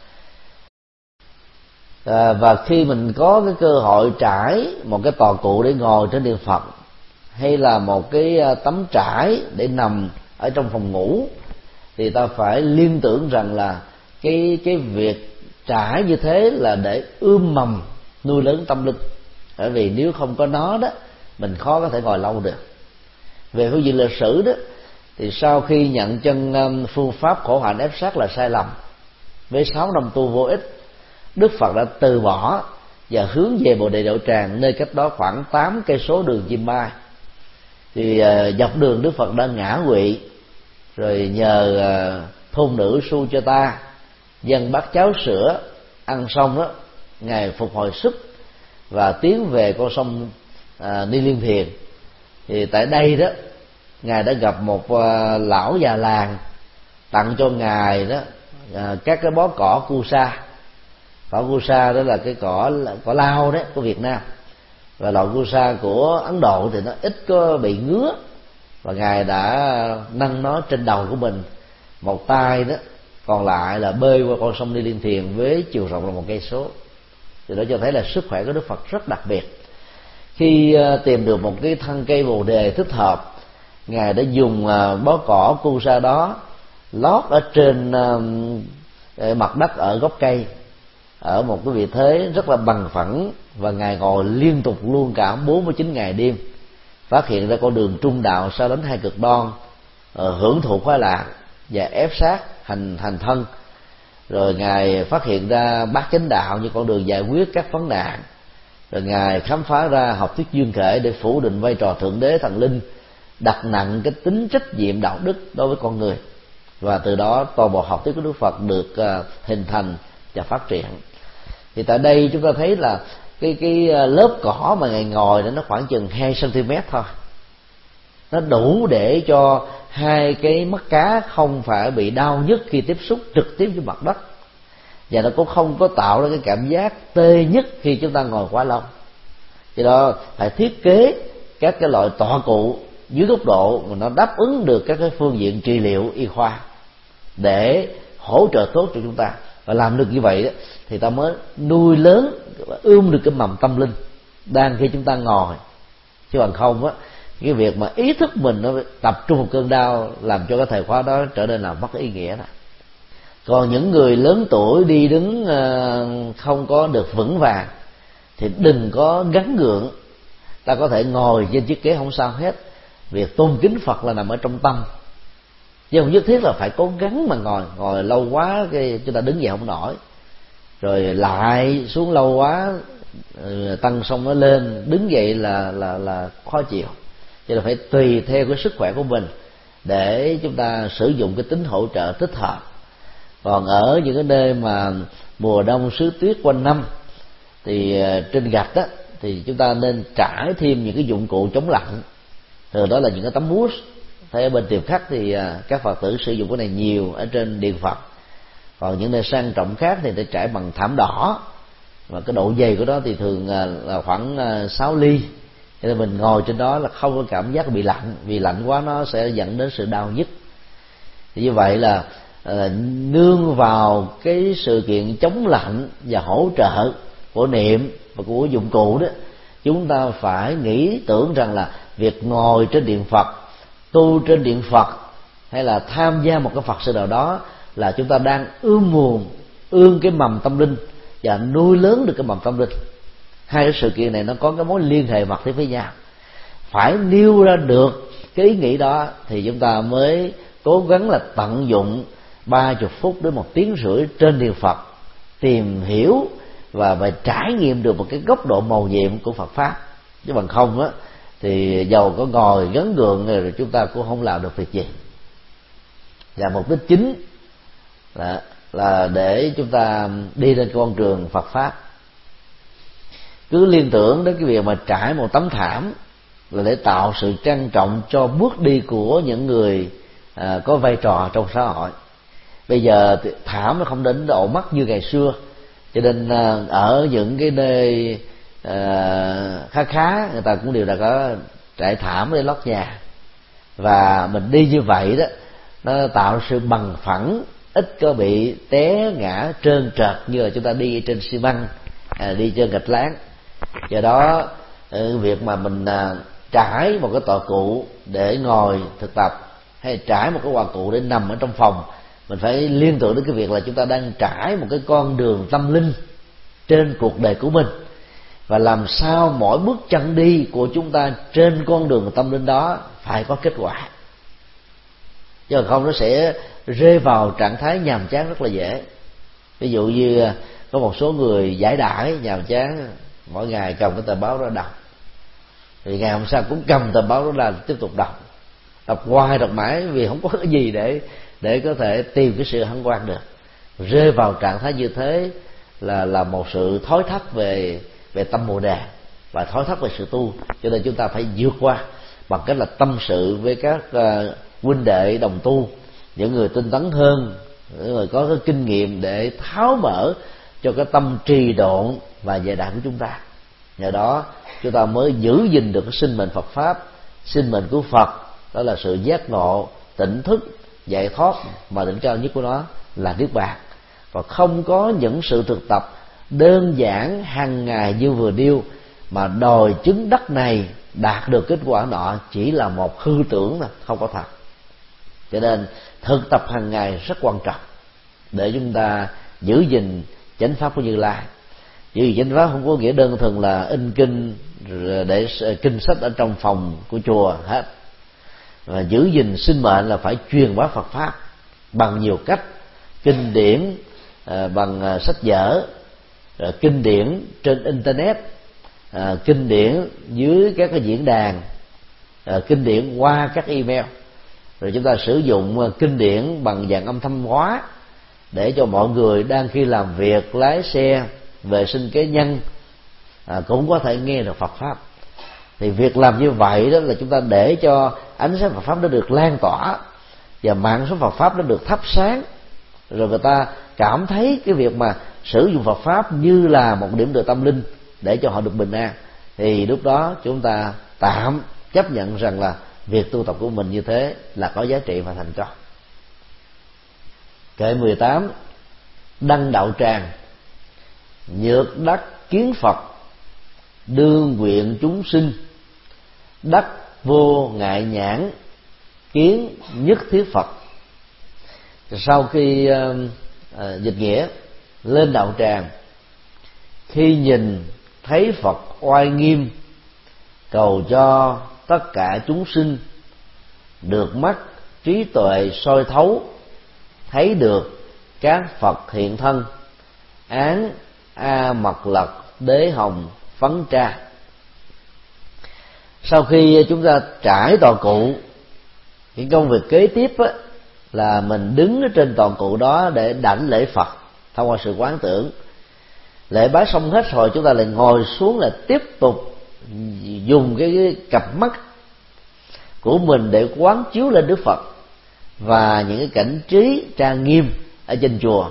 Speaker 2: À, và khi mình có cái cơ hội trải một cái tọa cụ để ngồi trên điện Phật, hay là một cái tấm trải để nằm ở trong phòng ngủ, thì ta phải liên tưởng rằng là cái cái việc trải như thế là để ươm mầm nuôi lớn tâm linh. Bởi vì nếu không có nó đó, mình khó có thể ngồi lâu được. Về phương diện lịch sử đó, thì sau khi nhận chân phương pháp khổ hạnh ép sát là sai lầm, với sáu năm tu vô ích, Đức Phật đã từ bỏ và hướng về Bồ Đề Đậu Tràng, nơi cách đó khoảng tám cây số đường chim bay. Thì uh, dọc đường Đức Phật đã ngã quỵ, rồi nhờ uh, thôn nữ su cho ta dâng bát cháo sữa, ăn xong đó ngài phục hồi sức và tiến về con sông uh, Ni Liên Thiền. Thì tại đây đó ngài đã gặp một uh, lão già làng tặng cho ngài đó uh, các cái bó cỏ cu sa. Cỏ cu sa đó là cái cỏ cỏ lao đấy của Việt Nam, và loại cu sa của Ấn Độ thì nó ít có bị ngứa, và ngài đã nâng nó trên đầu của mình, một tay đó còn lại là bơi qua con sông Ni Liên Thiền với chiều rộng là một cây số. Thì đó cho thấy là sức khỏe của Đức Phật rất đặc biệt. Khi tìm được một cái thân cây bồ đề thích hợp, ngài đã dùng bó cỏ cu sa đó lót ở trên mặt đất ở gốc cây, ở một cái vị thế rất là bằng phẳng, và ngài ngồi liên tục luôn cả bốn mươi chín ngày đêm, phát hiện ra con đường trung đạo sau đến hai cực đoan, hưởng thụ khoái lạc và ép sát hành hành thân. Rồi ngài phát hiện ra bát chánh đạo như con đường giải quyết các vấn nạn. Rồi ngài khám phá ra học thuyết duyên khể để phủ định vai trò thượng đế thần linh, đặt nặng cái tính trách nhiệm đạo đức đối với con người, và từ đó toàn bộ học thuyết của Đức Phật được uh, hình thành và phát triển. Thì tại đây chúng ta thấy là cái cái lớp cỏ mà ngài ngồi đó nó khoảng chừng hai xăng-ti-mét thôi, nó đủ để cho hai cái mắt cá không phải bị đau nhức khi tiếp xúc trực tiếp với mặt đất, và nó cũng không có tạo ra cái cảm giác tê nhức khi chúng ta ngồi quá lâu. Vì đó phải thiết kế các cái loại tọa cụ dưới góc độ mà nó đáp ứng được các cái phương diện trị liệu y khoa để hỗ trợ tốt cho chúng ta. Và làm được như vậy đó, thì ta mới nuôi lớn, ươm được cái mầm tâm linh đang khi chúng ta ngồi. Chứ bằng không á, cái việc mà ý thức mình nó tập trung một cơn đau làm cho cái thời khóa đó trở nên là mất ý nghĩa đó. Còn những người lớn tuổi đi đứng không có được vững vàng thì đừng có gắng gượng. Ta có thể ngồi trên chiếc ghế không sao hết. Việc tôn kính Phật là nằm ở trong tâm, chứ không nhất thiết là phải cố gắng mà ngồi ngồi lâu quá cái chúng ta đứng dậy không nổi, rồi lại xuống lâu quá tăng xong nó lên, đứng dậy là là là khó chịu. Cho nên phải tùy theo cái sức khỏe của mình để chúng ta sử dụng cái tính hỗ trợ thích hợp. Còn ở những cái nơi mà mùa đông xứ tuyết quanh năm thì trên gạch á, thì chúng ta nên trải thêm những cái dụng cụ chống lạnh, thường đó là những cái tấm mousse. Thấy ở bên tiệm khắc thì các Phật tử sử dụng cái này nhiều ở trên điện Phật, Còn những nơi sang trọng khác thì để trải bằng thảm đỏ, và cái độ dày của nó thì thường là khoảng sáu ly, cho nên mình ngồi trên đó là không có cảm giác bị lạnh, vì lạnh quá nó sẽ dẫn đến sự đau nhức. Thì như vậy là uh, nương vào cái sự kiện chống lạnh và hỗ trợ của niệm và của dụng cụ đó, chúng ta phải nghĩ tưởng rằng là việc ngồi trên điện Phật, tu trên điện Phật, hay là tham gia một cái Phật sự nào đó là chúng ta đang ươm nguồn, ương cái mầm tâm linh và nuôi lớn được cái mầm tâm linh. Hai cái sự kiện này nó có cái mối liên hệ mật thiết với nhau. Phải nêu ra được cái ý nghĩ đó thì chúng ta mới cố gắng là tận dụng ba chục phút đến một tiếng rưỡi trên điện Phật, tìm hiểu và và trải nghiệm được một cái góc độ mầu nhiệm của Phật pháp. Chứ bằng không á thì dầu có ngồi gắn gượng rồi chúng ta cũng không làm được việc gì. Và mục đích chính là, là để chúng ta đi lên con đường Phật pháp. Cứ liên tưởng đến cái việc mà trải một tấm thảm là để tạo sự trang trọng cho bước đi của những người à, có vai trò trong xã hội. Bây giờ thảm nó không đến độ mắt như ngày xưa, cho nên à, ở những cái nơi à, khá khá người ta cũng đều đã có trải thảm để lót nhà. Và mình đi như vậy đó, nó tạo sự bằng phẳng, ít có bị té ngã trơn trượt như là chúng ta đi trên xi măng, à, đi trên gạch láng. Do đó việc mà mình à, trải một cái tọa cụ để ngồi thực tập, hay trải một cái tọa cụ để nằm ở trong phòng, mình phải liên tưởng đến cái việc là chúng ta đang trải một cái con đường tâm linh trên cuộc đời của mình, và làm sao mỗi bước chân đi của chúng ta trên con đường tâm linh đó phải có kết quả, chứ không nó sẽ rơi vào trạng thái nhàm chán rất là dễ. Ví dụ như có một số người giải đãi nhàm chán, mỗi ngày cầm cái tờ báo ra đọc, thì ngày hôm sau cũng cầm tờ báo đó ra tiếp tục đọc, đọc hoài đọc mãi, vì không có cái gì để để có thể tìm cái sự hân hoan được. Rơi vào trạng thái như thế là là một sự thối thất về về tâm Bồ Đề và thối thất về sự tu. Cho nên chúng ta phải vượt qua bằng cách là tâm sự với các uh, huynh đệ đồng tu, những người tinh tấn hơn, những người có cái kinh nghiệm, để tháo mở cho cái tâm trì độn và dè đạp của chúng ta. Nhờ đó chúng ta mới giữ gìn được cái sinh mệnh Phật pháp, sinh mệnh của Phật, đó là sự giác ngộ, tỉnh thức, giải thoát, mà đỉnh cao nhất của nó là niết bàn. Và không có những sự thực tập đơn giản hàng ngày như vừa điêu mà đòi chứng đắc này đạt được kết quả nọ chỉ là một hư tưởng thôi, không có thật. Cho nên thực tập hàng ngày rất quan trọng để chúng ta giữ gìn chánh pháp của Như Lai. Giữ gìn chánh pháp không có nghĩa đơn thuần là in kinh để kinh sách ở trong phòng của chùa hết. Và giữ gìn sinh mệnh là phải truyền bá Phật pháp bằng nhiều cách: kinh điển bằng sách vở, kinh điển trên internet, kinh điển dưới các cái diễn đàn, kinh điển qua các email. Rồi chúng ta sử dụng kinh điển bằng dạng âm thanh hóa để cho mọi người đang khi làm việc, lái xe, vệ sinh cá nhân à, cũng có thể nghe được Phật pháp. Thì việc làm như vậy đó là chúng ta để cho ánh sáng Phật pháp nó được lan tỏa và mạng số Phật pháp nó được thắp sáng, rồi người ta cảm thấy cái việc mà sử dụng Phật pháp như là một điểm tựa tâm linh để cho họ được bình an. Thì lúc đó chúng ta tạm chấp nhận rằng là việc tu tập của mình như thế là có giá trị và thành công. Kệ mười tám: Đăng đạo tràng, nhược đắc kiến Phật, đương nguyện chúng sinh, đắc vô ngại nhãn, kiến nhất thiết Phật. Sau khi uh, uh, dịch nghĩa, lên đạo tràng, khi nhìn thấy Phật oai nghiêm, cầu cho tất cả chúng sinh được mắt trí tuệ soi thấu, thấy được các Phật hiện thân, án a mật lật đế hồng phấn tra. Sau khi chúng ta trải tọa cụ, cái công việc kế tiếp á, là mình đứng ở trên tọa cụ đó để đảnh lễ Phật thông qua sự quán tưởng. Lễ bái xong hết rồi, chúng ta lại ngồi xuống là tiếp tục dùng cái, cái cặp mắt của mình để quán chiếu lên Đức Phật và những cái cảnh trí trang nghiêm ở trên chùa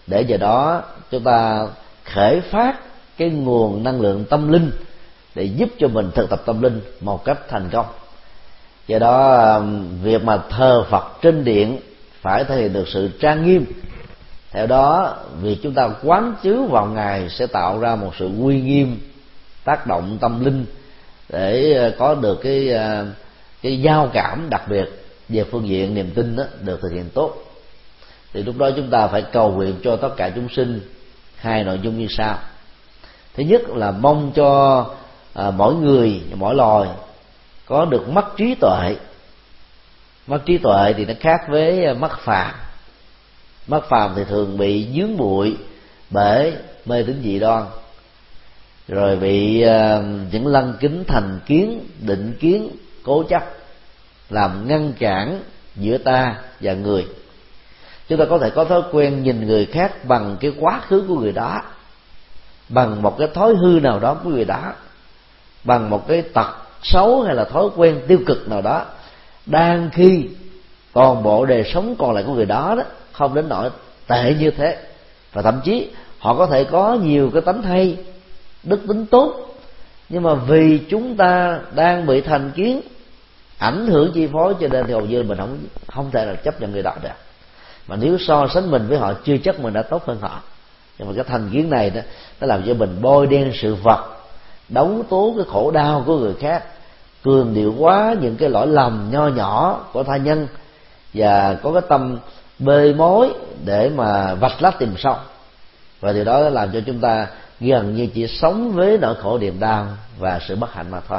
Speaker 2: để giờ đó chúng ta khởi phát cái nguồn năng lượng tâm linh để giúp cho mình thực tập tâm linh một cách thành công. Do đó việc mà thờ Phật trên điện phải thể hiện được sự trang nghiêm. Theo đó việc chúng ta quán chiếu vào Ngài sẽ tạo ra một sự uy nghiêm, tác động tâm linh để có được cái cái giao cảm đặc biệt về phương diện niềm tin đó được thực hiện tốt. Thì lúc đó chúng ta phải cầu nguyện cho tất cả chúng sinh hai nội dung như sau. Thứ nhất là mong cho à, mỗi người, mỗi loài có được mắt trí tuệ. Mắt trí tuệ thì nó khác với mắt phàm. Mắt phàm thì thường bị dướng bụi bởi mê tín dị đoan, rồi bị uh, những lăng kính thành kiến, định kiến, cố chấp làm ngăn cản giữa ta và người. Chúng ta có thể có thói quen nhìn người khác bằng cái quá khứ của người đó, bằng một cái thói hư nào đó của người đó, bằng một cái tật xấu hay là thói quen tiêu cực nào đó, đang khi toàn bộ đời sống còn lại của người đó đó không đến nỗi tệ như thế. Và thậm chí họ có thể có nhiều cái tánh hay, đức tính tốt, nhưng mà vì chúng ta đang bị thành kiến ảnh hưởng chi phối, cho nên thì hầu như mình không không thể là chấp nhận người đó được. Mà nếu so sánh mình với họ, chưa chắc mình đã tốt hơn họ. Nhưng mà cái thành kiến này đó, nó làm cho mình bôi đen sự vật, đấu tố cái khổ đau của người khác, cường điệu quá những cái lỗi lầm nho nhỏ của tha nhân, và có cái tâm bê mối để mà vạch lách tìm sâu. Và điều đó làm cho chúng ta gần như chỉ sống với nỗi khổ niềm đau và sự bất hạnh mà thôi.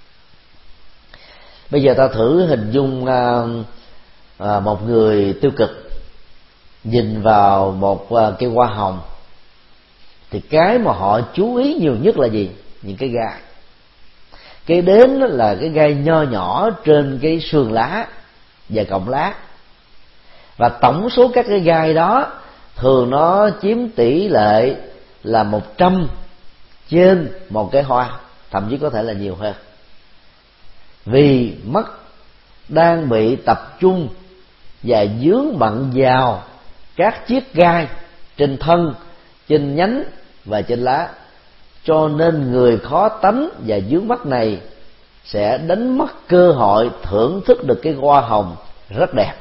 Speaker 2: Bây giờ ta thử hình dung à, à, một người tiêu cực nhìn vào một à, cây hoa hồng, thì cái mà họ chú ý nhiều nhất là gì? Những cái gai. Cái đến là cái gai nho nhỏ trên cái sườn lá và cọng lá, và tổng số các cái gai đó thường nó chiếm tỷ lệ là một trăm trên một cái hoa, thậm chí có thể là nhiều hơn. Vì mắt đang bị tập trung và dướng bận vào các chiếc gai trên thân, trên nhánh và trên lá, cho nên người khó tánh và dướng mắt này sẽ đánh mất cơ hội thưởng thức được cái hoa hồng rất đẹp.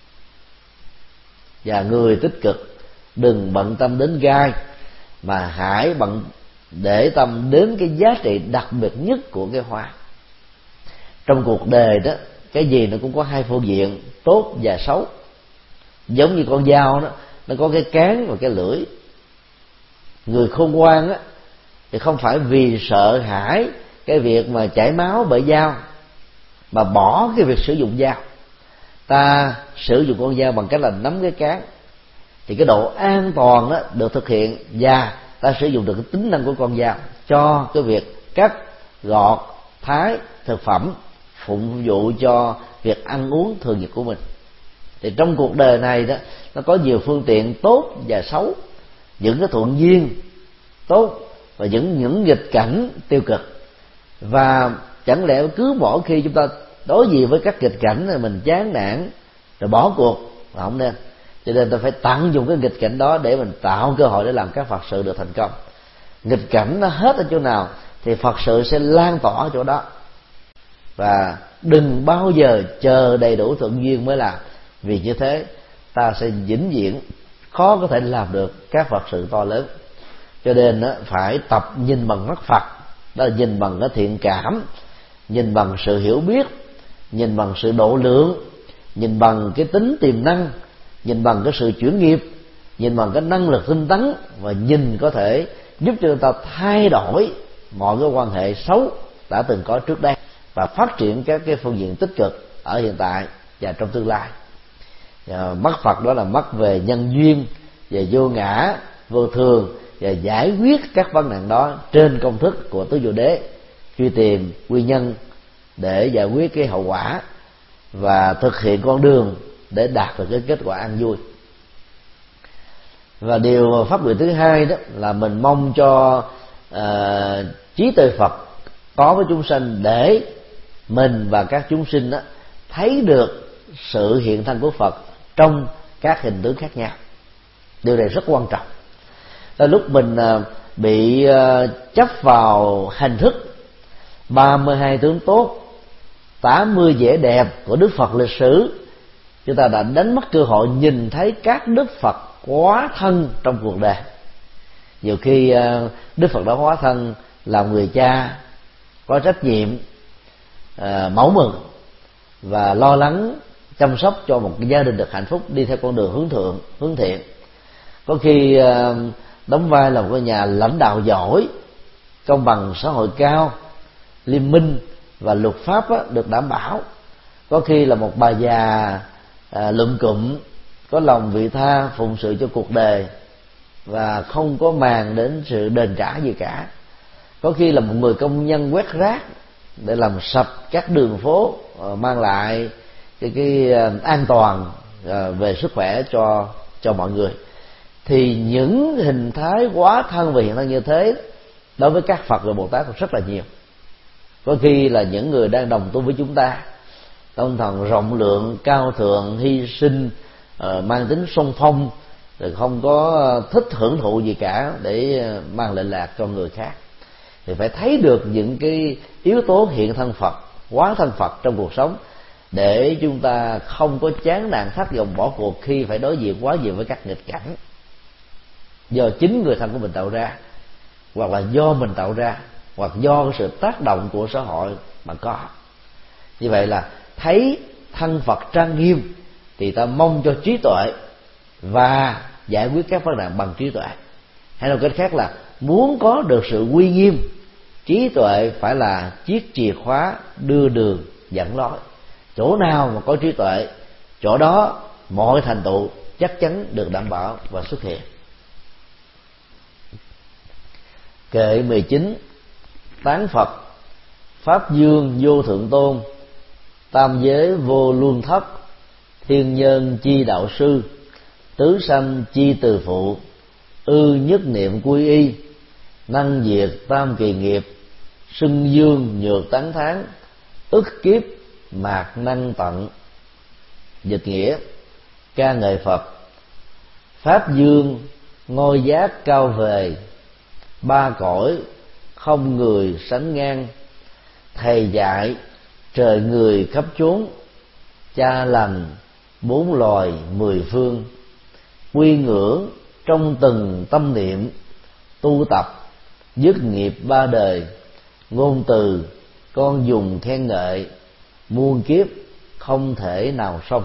Speaker 2: Và người tích cực đừng bận tâm đến gai, mà hãy bận để tâm đến cái giá trị đặc biệt nhất của cái hoa. Trong cuộc đời đó, cái gì nó cũng có hai phương diện, tốt và xấu. Giống như con dao đó, nó có cái cán và cái lưỡi. Người khôn ngoan á thì không phải vì sợ hãi cái việc mà chảy máu bởi dao mà bỏ cái việc sử dụng dao. Ta sử dụng con dao bằng cách là nắm cái cán, thì cái độ an toàn đó được thực hiện, và ta sử dụng được cái tính năng của con dao cho cái việc cắt, gọt, thái thực phẩm, phục vụ cho việc ăn uống thường nhật của mình. Thì trong cuộc đời này đó, nó có nhiều phương tiện tốt và xấu, những cái thuận duyên tốt và những những nghịch cảnh tiêu cực. Và chẳng lẽ cứ mỗi khi chúng ta đối diện với các nghịch cảnh này mình chán nản rồi bỏ cuộc là không nên. Cho nên ta phải tận dụng cái nghịch cảnh đó để mình tạo cơ hội để làm các Phật sự được thành công. Nghịch cảnh nó hết ở chỗ nào thì Phật sự sẽ lan tỏa ở chỗ đó. Và đừng bao giờ chờ đầy đủ thuận duyên mới làm, vì như thế ta sẽ vĩnh viễn khó có thể làm được các Phật sự to lớn. Cho nên đó, phải tập nhìn bằng mắt Phật, đó là nhìn bằng cái thiện cảm, nhìn bằng sự hiểu biết, nhìn bằng sự độ lượng, nhìn bằng cái tính tiềm năng, nhìn bằng cái sự chuyển nghiệp, nhìn bằng cái năng lực tinh tấn, và nhìn có thể giúp cho người ta thay đổi mọi cái quan hệ xấu đã từng có trước đây và phát triển các cái phương diện tích cực ở hiện tại và trong tương lai. Và mắt Phật đó là mắt về nhân duyên, về vô ngã, vô thường, và giải quyết các vấn nạn đó trên công thức của tứ diệu đế, truy tìm nguyên nhân để giải quyết cái hậu quả và thực hiện con đường để đạt được cái kết quả an vui. Và điều pháp nguyện thứ hai đó là mình mong cho uh, trí tuệ Phật có với chúng sanh, để mình và các chúng sinh đó thấy được sự hiện thân của Phật trong các hình tướng khác nhau. Điều này rất quan trọng. Là lúc mình bị chấp vào hình thức ba mươi hai tướng tốt, tám mươi vẻ đẹp của Đức Phật lịch sử, chúng ta đã đánh mất cơ hội nhìn thấy các Đức Phật hóa thân trong cuộc đời. Nhiều khi Đức Phật đã hóa thân làm người cha có trách nhiệm, mẫu mực và lo lắng chăm sóc cho một gia đình được hạnh phúc, đi theo con đường hướng thượng, hướng thiện. Có khi đóng vai là một nhà lãnh đạo giỏi, công bằng xã hội cao, liên minh và luật pháp được đảm bảo. Có khi là một bà già à, lụm cụm, có lòng vị tha phụng sự cho cuộc đời và không có màng đến sự đền trả gì cả. Có khi là một người công nhân quét rác để làm sạch các đường phố, mang lại cái, cái an toàn về sức khỏe cho cho mọi người. Thì những hình thái hóa thân và hiện thân như thế đối với các Phật và Bồ Tát rất là nhiều. Có khi là những người đang đồng tu với chúng ta, tinh thần rộng lượng, cao thượng, hy sinh, mang tính song phong, rồi không có thích hưởng thụ gì cả để mang lệ lạc cho người khác. Thì phải thấy được những cái yếu tố hiện thân Phật, hóa thân Phật trong cuộc sống, để chúng ta không có chán nản thất vọng bỏ cuộc khi phải đối diện quá nhiều với các nghịch cảnh do chính người thân của mình tạo ra, hoặc là do mình tạo ra, hoặc do cái sự tác động của xã hội mà có. Như vậy là thấy thân Phật trang nghiêm thì ta mong cho trí tuệ và giải quyết các vấn nạn bằng trí tuệ. Hay nói cách khác là muốn có được sự uy nghiêm, trí tuệ phải là chiếc chìa khóa đưa đường dẫn lối. Chỗ nào mà có trí tuệ, chỗ đó mọi thành tựu chắc chắn được đảm bảo và xuất hiện. Kệ mười chín. Tán Phật: Pháp Dương vô thượng tôn, tam giới vô luân thất, thiên nhân chi đạo sư, tứ sanh chi từ phụ, ư nhất niệm quy y, năng diệt tam kỳ nghiệp, xưng dương nhược tán thán, ức kiếp mạc năng tận. Dịch nghĩa: ca ngợi Phật, Pháp Dương ngôi giác cao về, ba cõi không người sánh ngang, thầy dạy trời người khắp chốn, cha lành bốn loài mười phương, quy ngưỡng trong từng tâm niệm, tu tập dứt nghiệp ba đời, ngôn từ con dùng khen ngợi, muôn kiếp không thể nào xong.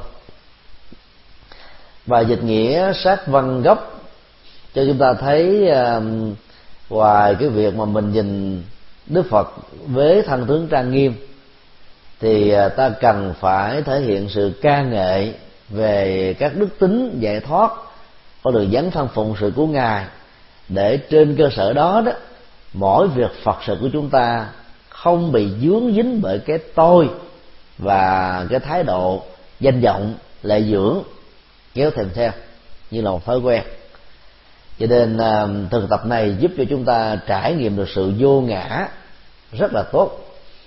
Speaker 2: Và dịch nghĩa sát văn gốc cho chúng ta thấy uh, ngoài cái việc mà mình nhìn Đức Phật với thân tướng trang nghiêm, thì ta cần phải thể hiện sự ca ngợi về các đức tính giải thoát, con đường dấn thân phụng sự của Ngài, để trên cơ sở đó đó mỗi việc Phật sự của chúng ta không bị dướng dính bởi cái tôi và cái thái độ danh vọng lệ dưỡng kéo thèm theo như là một thói quen. Cho nên thực tập này giúp cho chúng ta trải nghiệm được sự vô ngã rất là tốt.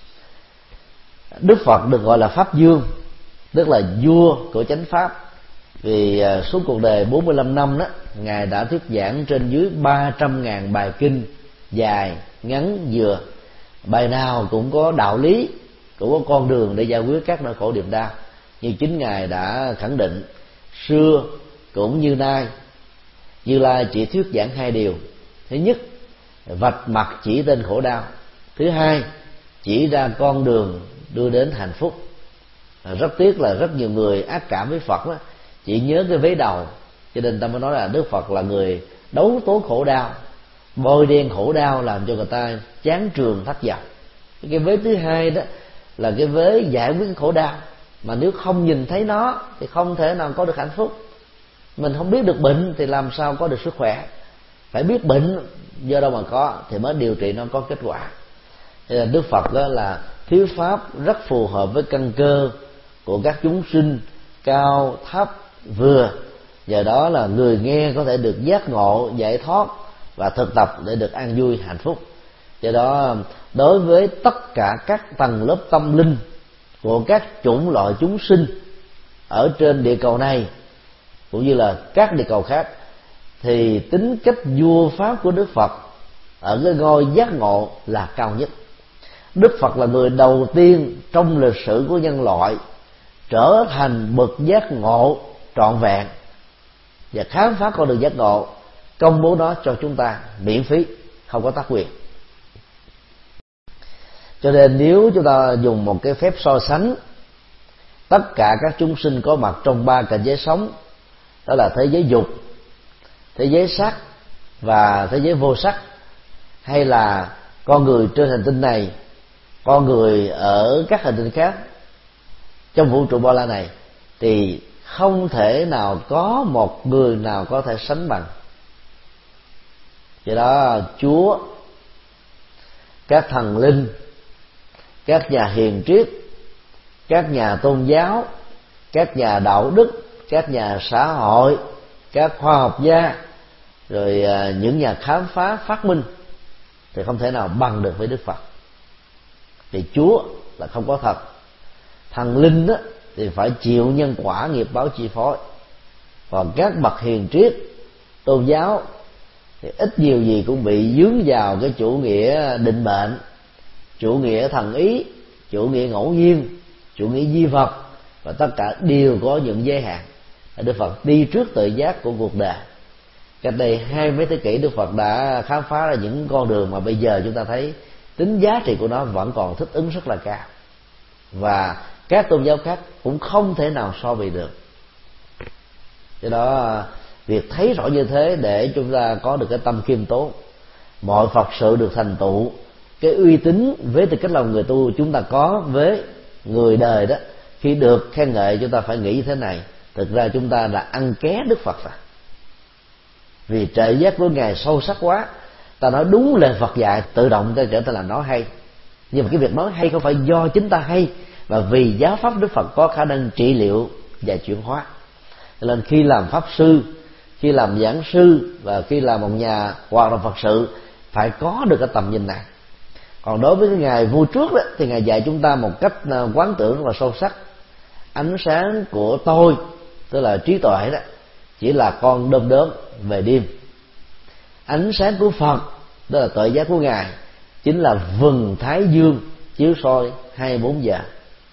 Speaker 2: Đức Phật được gọi là Pháp Dương, tức là vua của chánh pháp, vì suốt cuộc đời bốn mươi lăm năm đó, Ngài đã thuyết giảng trên dưới ba trăm ngàn bài kinh dài, ngắn, vừa. Bài nào cũng có đạo lý, cũng có con đường để giải quyết các nỗi khổ niềm đau. Như chính Ngài đã khẳng định, xưa cũng như nay, Như Lai chỉ thuyết giảng hai điều. Thứ nhất, vạch mặt chỉ tên khổ đau. Thứ hai, chỉ ra con đường đưa đến hạnh phúc. Rất tiếc là rất nhiều người ác cảm với Phật đó, chỉ nhớ cái vế đầu, cho nên ta mới nói là Đức Phật là người đấu tố khổ đau, bôi đen khổ đau, làm cho người ta chán trường thất vọng. Cái vế thứ hai đó là cái vế giải quyết khổ đau, mà nếu không nhìn thấy nó thì không thể nào có được hạnh phúc. Mình không biết được bệnh thì làm sao có được sức khỏe. Phải biết bệnh do đâu mà có thì mới điều trị nó có kết quả. Thế là Đức Phật đó là thuyết pháp rất phù hợp với căn cơ của các chúng sinh cao thấp vừa. Nhờ đó là người nghe có thể được giác ngộ, giải thoát và thực tập để được an vui hạnh phúc. Do đó đối với tất cả các tầng lớp tâm linh của các chủng loại chúng sinh ở trên địa cầu này cũng như là các địa cầu khác, thì tính cách vua pháp của Đức Phật ở cái ngôi giác ngộ là cao nhất. Đức Phật là người đầu tiên trong lịch sử của nhân loại trở thành bậc giác ngộ trọn vẹn và khám phá con đường giác ngộ, công bố nó cho chúng ta miễn phí, không có tác quyền. Cho nên nếu chúng ta dùng một cái phép so sánh tất cả các chúng sinh có mặt trong ba cảnh giới sống, đó là thế giới dục, thế giới sắc và thế giới vô sắc, hay là con người trên hành tinh này, con người ở các hành tinh khác trong vũ trụ bao la này, thì không thể nào có một người nào có thể sánh bằng. Do đó Chúa, các thần linh, các nhà hiền triết, các nhà tôn giáo, các nhà đạo đức, các nhà xã hội, các khoa học gia, rồi những nhà khám phá phát minh thì không thể nào bằng được với Đức Phật. Vì Chúa là không có thật, thần linh đó thì phải chịu nhân quả nghiệp báo chi phối, còn các bậc hiền triết, tôn giáo thì ít nhiều gì cũng bị dướng vào cái chủ nghĩa định mệnh, chủ nghĩa thần ý, chủ nghĩa ngẫu nhiên, chủ nghĩa di vật, và tất cả đều có những giới hạn. Đức Phật đi trước tự giác của cuộc đời. Cách đây hai mấy thế kỷ, Đức Phật đã khám phá ra những con đường mà bây giờ chúng ta thấy tính giá trị của nó vẫn còn thích ứng rất là cao, và các tôn giáo khác cũng không thể nào so bì được. Do đó việc thấy rõ như thế để chúng ta có được cái tâm khiêm tốn, mọi Phật sự được thành tựu, cái uy tín với tư cách là người tu chúng ta có với người đời đó, khi được khen ngợi chúng ta phải nghĩ như thế này: thực ra chúng ta là ăn ké Đức Phật rồi, vì trợ giác của Ngài sâu sắc quá. Ta nói đúng lời Phật dạy, tự động ta trở thành là nói hay, nhưng mà cái việc nói hay không phải do chính ta hay, mà vì giáo pháp Đức Phật có khả năng trị liệu và chuyển hóa. Cho nên khi làm pháp sư, khi làm giảng sư và khi làm một nhà hoạt động Phật sự phải có được cái tầm nhìn này. Còn đối với cái Ngài vua trước đó, thì Ngài dạy chúng ta một cách quán tưởng và sâu sắc: ánh sáng của tôi, tức là trí tuệ đó, chỉ là con đom đóm về đêm. Ánh sáng của Phật, đó là tuệ giác của Ngài, chính là vầng thái dương chiếu soi hai mươi bốn giờ.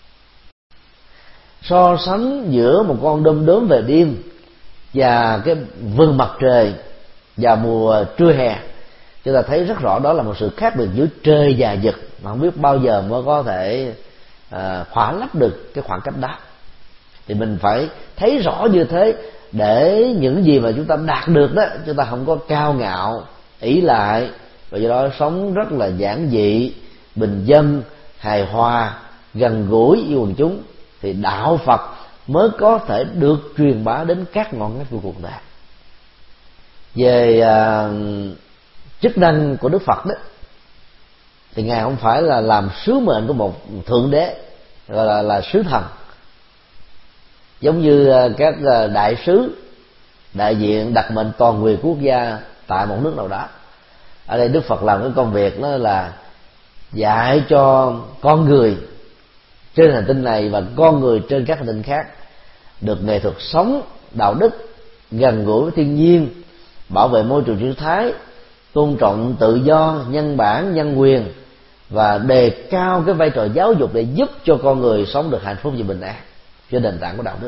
Speaker 2: So sánh giữa một con đom đóm về đêm và cái vầng mặt trời vào mùa trưa hè, chúng ta thấy rất rõ đó là một sự khác biệt giữa trời và vực mà không biết bao giờ mới có thể à, khỏa lấp được cái khoảng cách đó. Thì mình phải thấy rõ như thế để những gì mà chúng ta đạt được đó, chúng ta không có cao ngạo ỷ lại, và do đó sống rất là giản dị, bình dân, hài hòa, gần gũi với quần chúng, thì đạo Phật mới có thể được truyền bá đến các ngọn ngách của cuộc đời. Về à, chức năng của Đức Phật đó, thì Ngài không phải là làm sứ mệnh của một thượng đế, gọi là, là sứ thần, giống như các đại sứ đại diện đặc mệnh toàn quyền quốc gia tại một nước nào đó. Ở đây Đức Phật làm cái công việc đó là dạy cho con người trên hành tinh này và con người trên các hành tinh khác được nghệ thuật sống đạo đức, gần gũi với thiên nhiên, bảo vệ môi trường sinh thái, tôn trọng tự do, nhân bản, nhân quyền, và đề cao cái vai trò giáo dục để giúp cho con người sống được hạnh phúc và bình an trên nền tảng của đạo đức.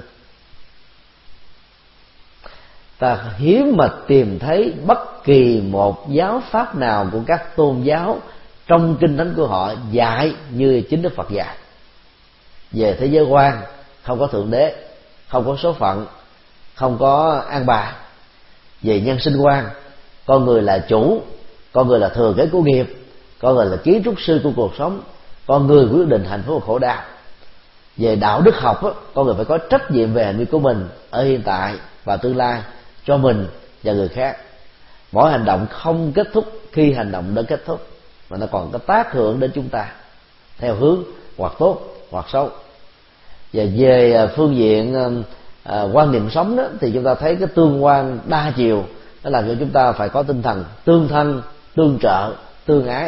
Speaker 2: Ta hiếm mà tìm thấy bất kỳ một giáo pháp nào của các tôn giáo trong kinh thánh của họ dạy như chính Đức Phật dạy. Về thế giới quan, không có thượng đế, không có số phận, không có an bài. Về nhân sinh quan, con người là chủ, con người là thừa kế của nghiệp, con người là kiến trúc sư của cuộc sống, con người quyết định hạnh phúc và khổ đau. Về đạo đức học, con người phải có trách nhiệm về hành vi của mình ở hiện tại và tương lai cho mình và người khác. Mỗi hành động không kết thúc khi hành động đã kết thúc, mà nó còn có tác hưởng đến chúng ta theo hướng hoặc tốt hoặc xấu. Và về phương diện à, quan niệm sống đó, thì chúng ta thấy cái tương quan đa chiều, nó làm cho chúng ta phải có tinh thần tương thân, tương trợ, tương ái.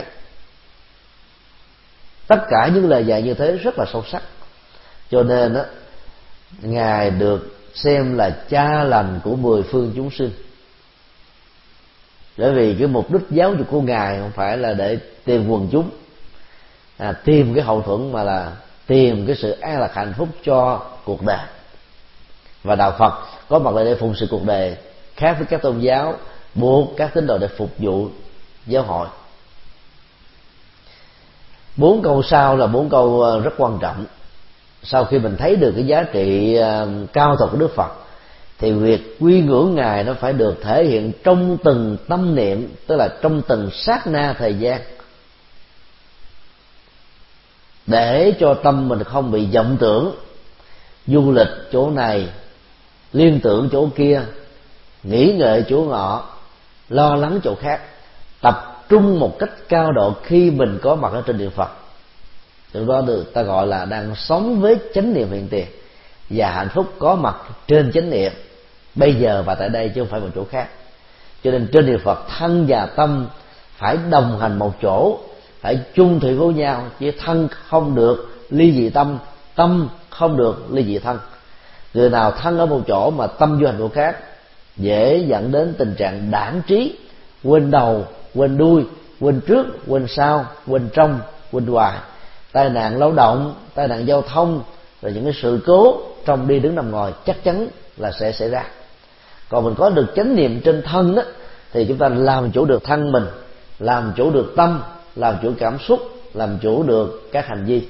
Speaker 2: Tất cả những lời dạy như thế rất là sâu sắc, cho nên đó, Ngài được xem là cha lành của mười phương chúng sinh. Bởi vì cái mục đích giáo dục của Ngài không phải là để tìm quần chúng, à, tìm cái hậu thuẫn, mà là tìm cái sự an lạc hạnh phúc cho cuộc đời. Và đạo Phật có mặt lại để phụng sự cuộc đời, khác với các tôn giáo buộc các tín đồ để phục vụ giáo hội. Bốn câu sau là bốn câu rất quan trọng. Sau khi mình thấy được cái giá trị cao thượng của Đức Phật, thì việc quy ngưỡng Ngài nó phải được thể hiện trong từng tâm niệm, tức là trong từng sát na thời gian, để cho tâm mình không bị vọng tưởng, du lịch chỗ này, liên tưởng chỗ kia, nghĩ ngợi chỗ ngọ, lo lắng chỗ khác, tập trung một cách cao độ khi mình có mặt ở trên địa Phật. Từ đó được ta gọi là đang sống với chánh niệm hiện tiền, và hạnh phúc có mặt trên chánh niệm bây giờ và tại đây, chứ không phải một chỗ khác. Cho nên trên địa Phật, thân và tâm phải đồng hành một chỗ, phải chung thủy với nhau, chứ thân không được ly dị tâm, tâm không được ly dị thân. Người nào thân ở một chỗ mà tâm vô hành chỗ khác, dễ dẫn đến tình trạng đãng trí, quên đầu, quên đuôi, quên trước, quên sau, quên trong, quên ngoài, tai nạn lao động, tai nạn giao thông, rồi những cái sự cố trong đi đứng nằm ngồi chắc chắn là sẽ xảy ra. Còn mình có được chánh niệm trên thân đó, thì chúng ta làm chủ được thân mình, làm chủ được tâm, làm chủ cảm xúc, làm chủ được các hành vi.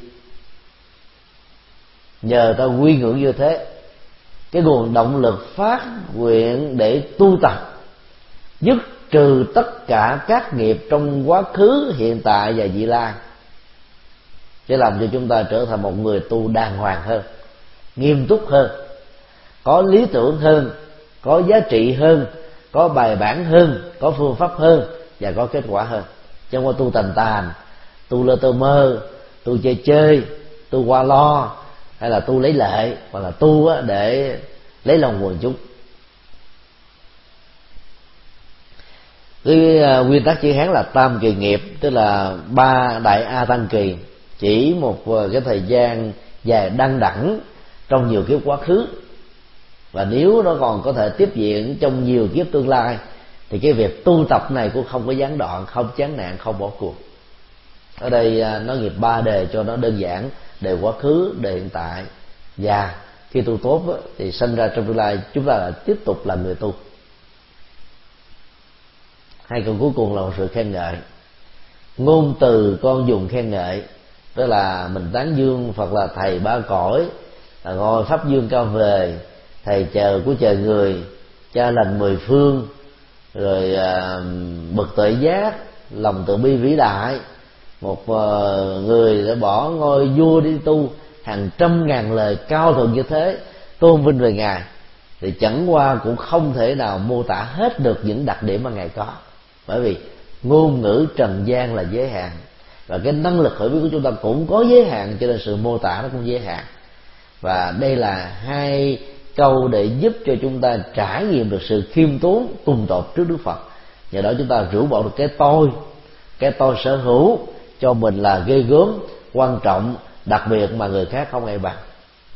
Speaker 2: Nhờ ta quy ngưỡng như thế, cái nguồn động lực phát nguyện để tu tập, dứt trừ tất cả các nghiệp trong quá khứ, hiện tại và vị lai, để làm cho chúng ta trở thành một người tu đàng hoàng hơn, nghiêm túc hơn, có lý tưởng hơn, có giá trị hơn, có bài bản hơn, có phương pháp hơn và có kết quả hơn. Chứ không có tu tàn tàn, tu lơ tơ mơ, tu chơi chơi, tu qua lo, hay là tu lấy lệ, hoặc là tu để lấy lòng quần chúng. Cái nguyên tắc chữ Hán là tam kỳ nghiệp, tức là ba đại a tăng kỳ, chỉ một cái thời gian dài đăng đẳng trong nhiều kiếp quá khứ, và nếu nó còn có thể tiếp diễn trong nhiều kiếp tương lai, thì cái việc tu tập này cũng không có gián đoạn, không chán nản, không bỏ cuộc. Ở đây nó nghiệp ba đề cho nó đơn giản: đề quá khứ, đề hiện tại, và khi tu tốt thì sinh ra trong tương lai chúng ta là tiếp tục là người tu. Hai câu cuối cùng là một sự khen ngợi. Ngôn từ con dùng khen ngợi, tức là mình tán dương Phật là thầy ba cõi, là ngôi pháp dương cao về, thầy chờ của trời người, cha lành mười phương, rồi à, bậc tuệ giác, lòng từ bi vĩ đại, một à, người đã bỏ ngôi vua đi tu, hàng trăm ngàn lời cao thượng như thế tôn vinh về Ngài, thì chẳng qua cũng không thể nào mô tả hết được những đặc điểm mà Ngài có. Bởi vì ngôn ngữ trần gian là giới hạn, và cái năng lực hiểu biết của chúng ta cũng có giới hạn, cho nên sự mô tả nó cũng giới hạn. Và đây là hai câu để giúp cho chúng ta trải nghiệm được sự khiêm tốn cùng tột trước Đức Phật. Nhờ đó chúng ta rũ bỏ được cái tôi, cái tôi sở hữu cho mình là ghê gớm, quan trọng, đặc biệt mà người khác không ai bằng.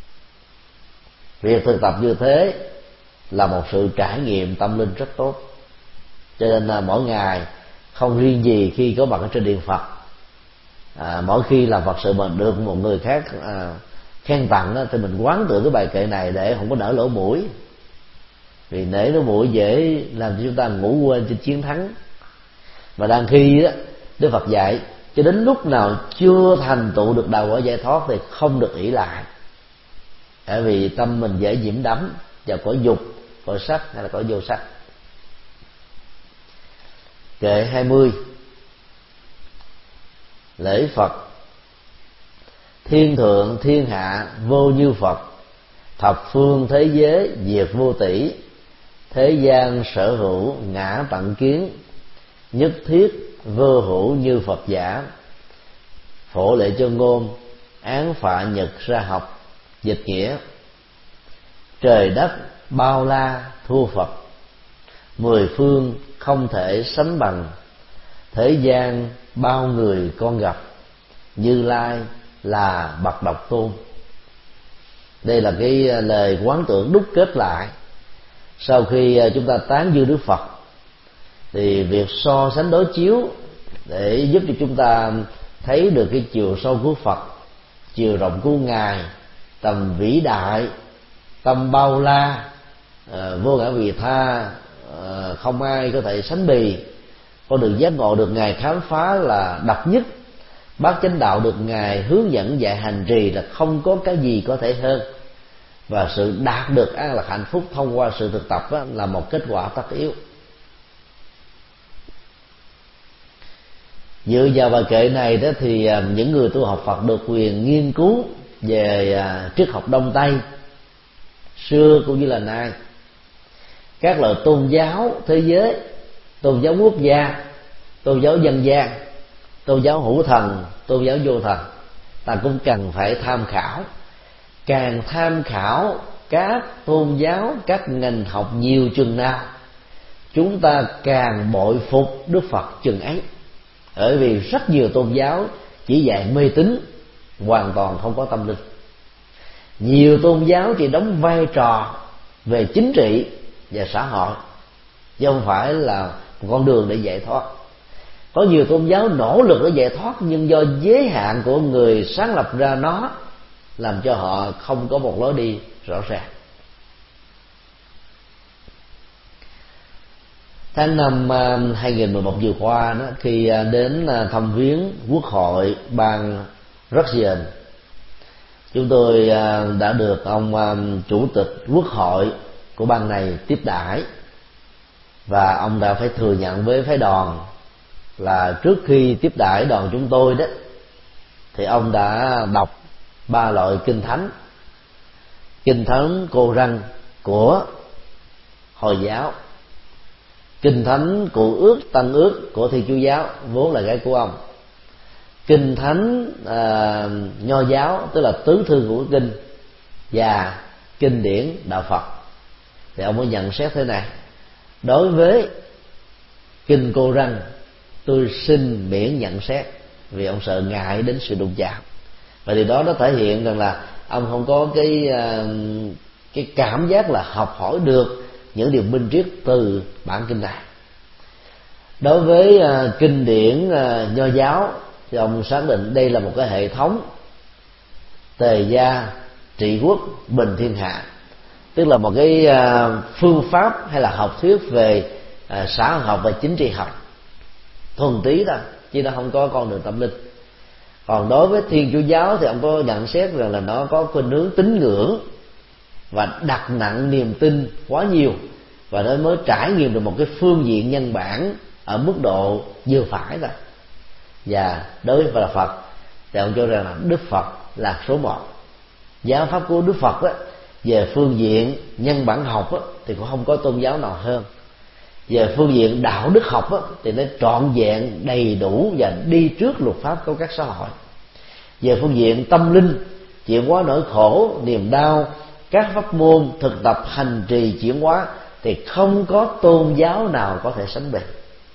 Speaker 2: Việc thực tập như thế là một sự trải nghiệm tâm linh rất tốt. Cho nên là mỗi ngày không riêng gì khi có mặt ở trên điện Phật, à, mỗi khi làm Phật sự mà được một người khác à, khen tặng đó, thì mình quán tưởng cái bài kệ này để không có nở lỗ mũi, vì nể lỗ mũi dễ làm cho chúng ta ngủ quên trên chiến thắng. Và đang khi đó Đức Phật dạy, cho đến lúc nào chưa thành tựu được đạo quả giải thoát thì không được ỷ lại, bởi vì tâm mình dễ nhiễm đắm vào cõi dục, cõi sắc hay là cõi vô sắc. Kệ hai mươi. Lễ Phật. Thiên thượng thiên hạ vô như Phật, thập phương thế giới diệt vô tỷ, thế gian sở hữu ngã tận kiến, nhất thiết vô hữu như Phật giả. Phổ lệ cho ngôn, án phạ nhật ra học. Dịch nghĩa: trời đất bao la thua Phật, mười phương không thể sánh bằng, thế gian bao người con gặp, Như Lai là bậc độc tôn. Đây là cái lời quán tưởng đúc kết lại sau khi chúng ta tán dương Đức Phật, thì việc so sánh đối chiếu để giúp cho chúng ta thấy được cái chiều sâu của Phật, chiều rộng của Ngài, tầm vĩ đại, tâm bao la, à, vô ngã vị tha, à, không ai có thể sánh bì. Con đường giác ngộ được Ngài khám phá là độc nhất, bát chánh đạo được Ngài hướng dẫn dạy hành trì là không có cái gì có thể hơn. Và sự đạt được an lạc hạnh phúc thông qua sự thực tập đó, là một kết quả tất yếu. Dựa vào bài kệ này đó thì những người tu học Phật được quyền nghiên cứu về triết học Đông Tây xưa cũng như là nay, các loại tôn giáo thế giới, tôn giáo quốc gia, tôn giáo dân gian, tôn giáo hữu thần, tôn giáo vô thần, ta cũng cần phải tham khảo. Càng tham khảo các tôn giáo, các ngành học nhiều chừng nào, chúng ta càng bội phục Đức Phật chừng ấy. Bởi vì rất nhiều tôn giáo chỉ dạy mê tín, hoàn toàn không có tâm linh. Nhiều tôn giáo chỉ đóng vai trò về chính trị và xã hội, chứ không phải là một con đường để giải thoát. Có nhiều tôn giáo nỗ lực để giải thoát, nhưng do giới hạn của người sáng lập ra nó làm cho họ không có một lối đi rõ ràng. Tháng năm hai nghìn mười một vừa qua đó, khi đến thăm viếng Quốc hội bang Russian, chúng tôi đã được ông chủ tịch Quốc hội của bang này tiếp đãi, và ông đã phải thừa nhận với phái đoàn là trước khi tiếp đãi đoàn chúng tôi đó thì ông đã đọc ba loại kinh thánh. Kinh thánh Cô Răng của Hồi giáo, kinh thánh Cựu Ước Tân Ước của Thiên Chúa giáo vốn là cái của ông, kinh thánh à, Nho giáo tức là tứ thư của kinh, và kinh điển đạo Phật. Thì ông mới nhận xét thế này: đối với kinh Cô Răng tôi xin miễn nhận xét, vì ông sợ ngại đến sự đụng chạm. Và điều đó nó thể hiện rằng là ông không có cái cái cảm giác là học hỏi được những điều minh triết từ bản kinh này. Đối với uh, kinh điển uh, Nho giáo thì ông xác định đây là một cái hệ thống tề gia trị quốc bình thiên hạ, tức là một cái uh, phương pháp hay là học thuyết về uh, xã hội học và chính trị học thuần túy đó, chứ nó không có con đường tâm linh. Còn đối với Thiên Chúa giáo thì ông có nhận xét rằng là nó có khuynh hướng tín ngưỡng và đặt nặng niềm tin quá nhiều, và nó mới trải nghiệm được một cái phương diện nhân bản ở mức độ vừa phải thôi. Và đối với Phật thì ông cho rằng là Đức Phật là số một. Giáo pháp của Đức Phật đó, về phương diện nhân bản học đó, thì cũng không có tôn giáo nào hơn. Về phương diện đạo đức học đó, thì nó trọn vẹn đầy đủ và đi trước luật pháp của các xã hội. Về phương diện tâm linh, chuyển hóa nỗi khổ, niềm đau, các pháp môn thực tập hành trì chuyển hóa thì không có tôn giáo nào có thể sánh bì.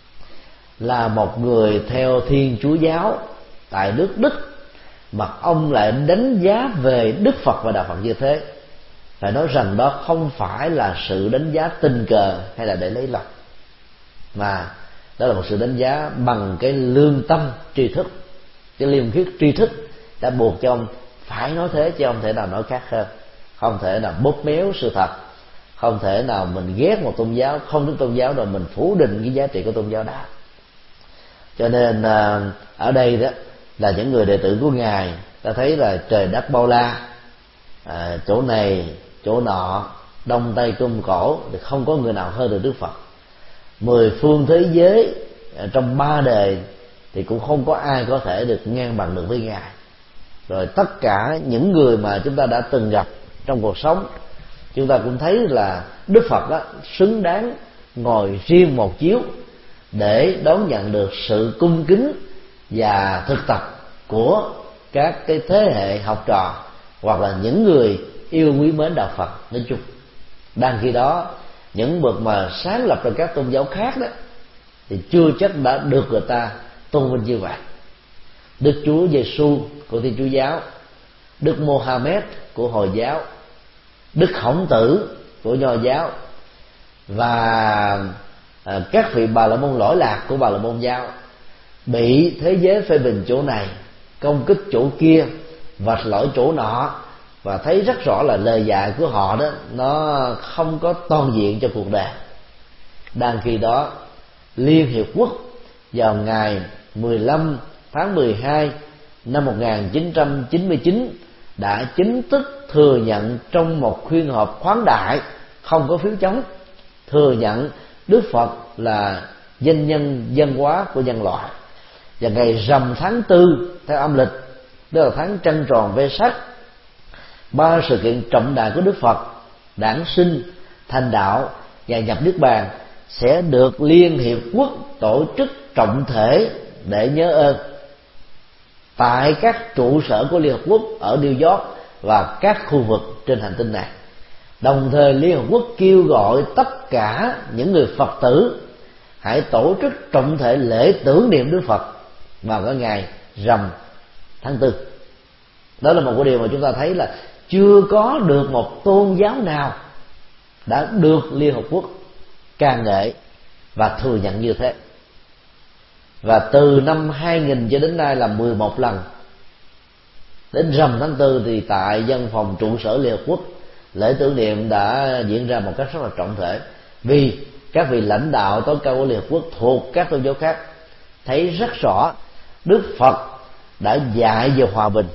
Speaker 2: Là một người theo Thiên Chúa giáo tại nước Đức mà ông lại đánh giá về Đức Phật và đạo Phật như thế, phải nói rằng đó không phải là sự đánh giá tình cờ hay là để lấy lòng, mà đó là một sự đánh giá bằng cái lương tâm tri thức. Cái liêm khiết tri thức đã buộc cho ông phải nói thế, chứ không thể nào nói khác hơn. Không thể nào bóp méo sự thật, không thể nào mình ghét một tôn giáo, không thích tôn giáo rồi mình phủ định cái giá trị của tôn giáo đó. Cho nên ở đây đó là những người đệ tử của Ngài, ta thấy là trời đất bao la, à, chỗ này chỗ nọ, đông tây trung cổ, thì không có người nào hơn được Đức Phật. Mười phương thế giới trong ba đời thì cũng không có ai có thể được ngang bằng được với Ngài. Rồi tất cả những người mà chúng ta đã từng gặp trong cuộc sống, chúng ta cũng thấy là Đức Phật đó xứng đáng ngồi riêng một chiếu để đón nhận được sự cung kính và thực tập của các cái thế hệ học trò hoặc là những người yêu quý mến đạo Phật nói chung. Đang khi đó những bậc mà sáng lập ra các tôn giáo khác đó thì chưa chắc đã được người ta tôn vinh như vậy. Đức Chúa Giêsu của Thiên Chúa giáo, Đức Mohammed của Hồi giáo, Đức Khổng Tử của Nho giáo, và à, các vị Bà La Môn lỗi lạc của Bà La Môn giáo bị thế giới phê bình chỗ này, công kích chỗ kia, vạch lỗi chỗ nọ, và thấy rất rõ là lời dạy của họ đó nó không có toàn diện cho cuộc đời. Đang khi đó, Liên Hiệp Quốc vào ngày mười lăm tháng mười hai năm một nghìn chín trăm chín mươi chín đã chính thức thừa nhận trong một phiên họp khoáng đại, không có phiếu chống, thừa nhận Đức Phật là danh nhân văn hóa của nhân loại. Và ngày rằm tháng tư theo âm lịch, đó là tháng trăng tròn Vesak, ba sự kiện trọng đại của Đức Phật đản sinh, thành đạo và nhập niết bàn sẽ được Liên Hiệp Quốc tổ chức trọng thể để nhớ ơn tại các trụ sở của Liên Hợp Quốc ở New York và các khu vực trên hành tinh này. Đồng thời Liên Hợp Quốc kêu gọi tất cả những người Phật tử hãy tổ chức trọng thể lễ tưởng niệm Đức Phật vào cái ngày rằm tháng tư. Đó là một cái điều mà chúng ta thấy là chưa có được một tôn giáo nào đã được Liên Hợp Quốc ca ngợi và thừa nhận như thế. Và từ năm hai nghìn cho đến nay là mười một lần. Đến rằm tháng tư thì tại văn phòng trụ sở Liên Hợp Quốc, lễ tưởng niệm đã diễn ra một cách rất là trọng thể, vì các vị lãnh đạo tối cao của Liên Hợp Quốc thuộc các tôn giáo khác thấy rất rõ Đức Phật đã dạy về hòa bình,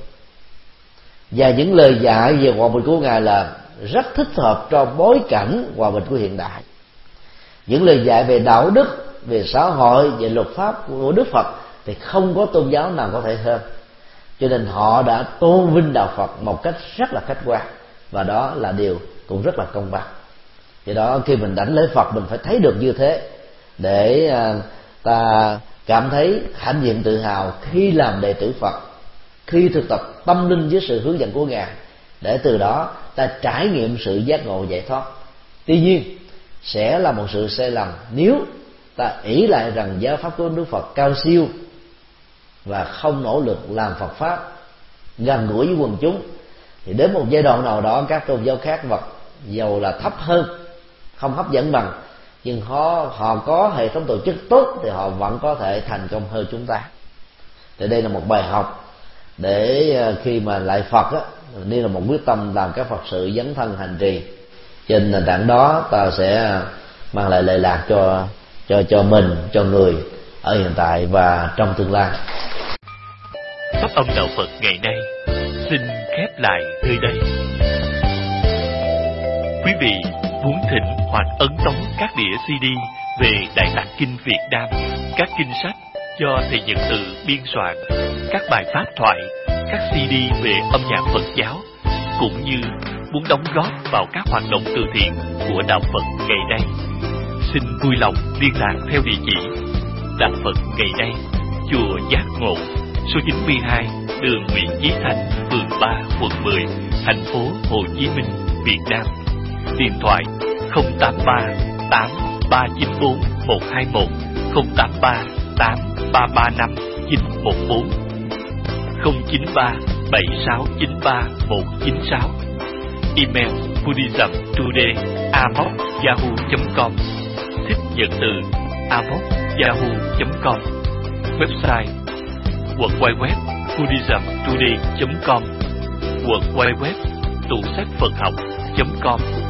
Speaker 2: và những lời dạy về hòa bình của Ngài là rất thích hợp cho bối cảnh hòa bình của hiện đại. Những lời dạy về đạo đức, về xã hội, về luật pháp của Đức Phật thì không có tôn giáo nào có thể hơn. Cho nên họ đã tôn vinh đạo Phật một cách rất là khách quan, và đó là điều cũng rất là công bằng. Vì đó khi mình đảnh lễ Phật mình phải thấy được như thế, để ta cảm thấy hãnh diện tự hào khi làm đệ tử Phật, khi thực tập tâm linh với sự hướng dẫn của Ngài, để từ đó ta trải nghiệm sự giác ngộ giải thoát. Tuy nhiên sẽ là một sự sai lầm nếu ta ỷ lại rằng giáo pháp của Đức Phật cao siêu và không nỗ lực làm Phật pháp gần gũi với quần chúng, thì đến một giai đoạn nào đó các tôn giáo khác vật dầu là thấp hơn, không hấp dẫn bằng, nhưng họ họ có hệ thống tổ chức tốt thì họ vẫn có thể thành công hơn chúng ta. Thì đây là một bài học để khi mà lại Phật á, đây là một quyết tâm làm các Phật sự dấn thân hành trì. Trên nền tảng đó ta sẽ mang lại lệ lạc cho cho cho mình, cho người ở hiện tại và trong tương lai.
Speaker 3: Pháp âm đạo Phật ngày nay xin khép lại nơi đây. Quý vị muốn thỉnh hoặc ấn tống các đĩa xê đê về Đại Tạng Kinh Việt Nam, các kinh sách do thầy Nhật Từ biên soạn, các bài pháp thoại, các xê đê về âm nhạc Phật giáo, cũng như muốn đóng góp vào các hoạt động từ thiện của đạo Phật ngày nay, xin vui lòng liên lạc theo địa chỉ Đạo Phật ngày nay, chùa Giác Ngộ, số chín mươi hai đường Nguyễn Chí Thanh, phường ba, quận mười, thành phố Hồ Chí Minh, Việt Nam. Điện thoại không tám ba tám ba chín bốn một hai một, không tám ba tám ba ba năm chín một bốn, không chín ba bảy sáu chín ba một chín sáu. Email buddhismtoday a m o c yahoo chấm com, thích nhật từ a m o c yahoo chấm com. Website w w w chấm buddhismtoday chấm com, w w w chấm tủ sách Phật học chấm com.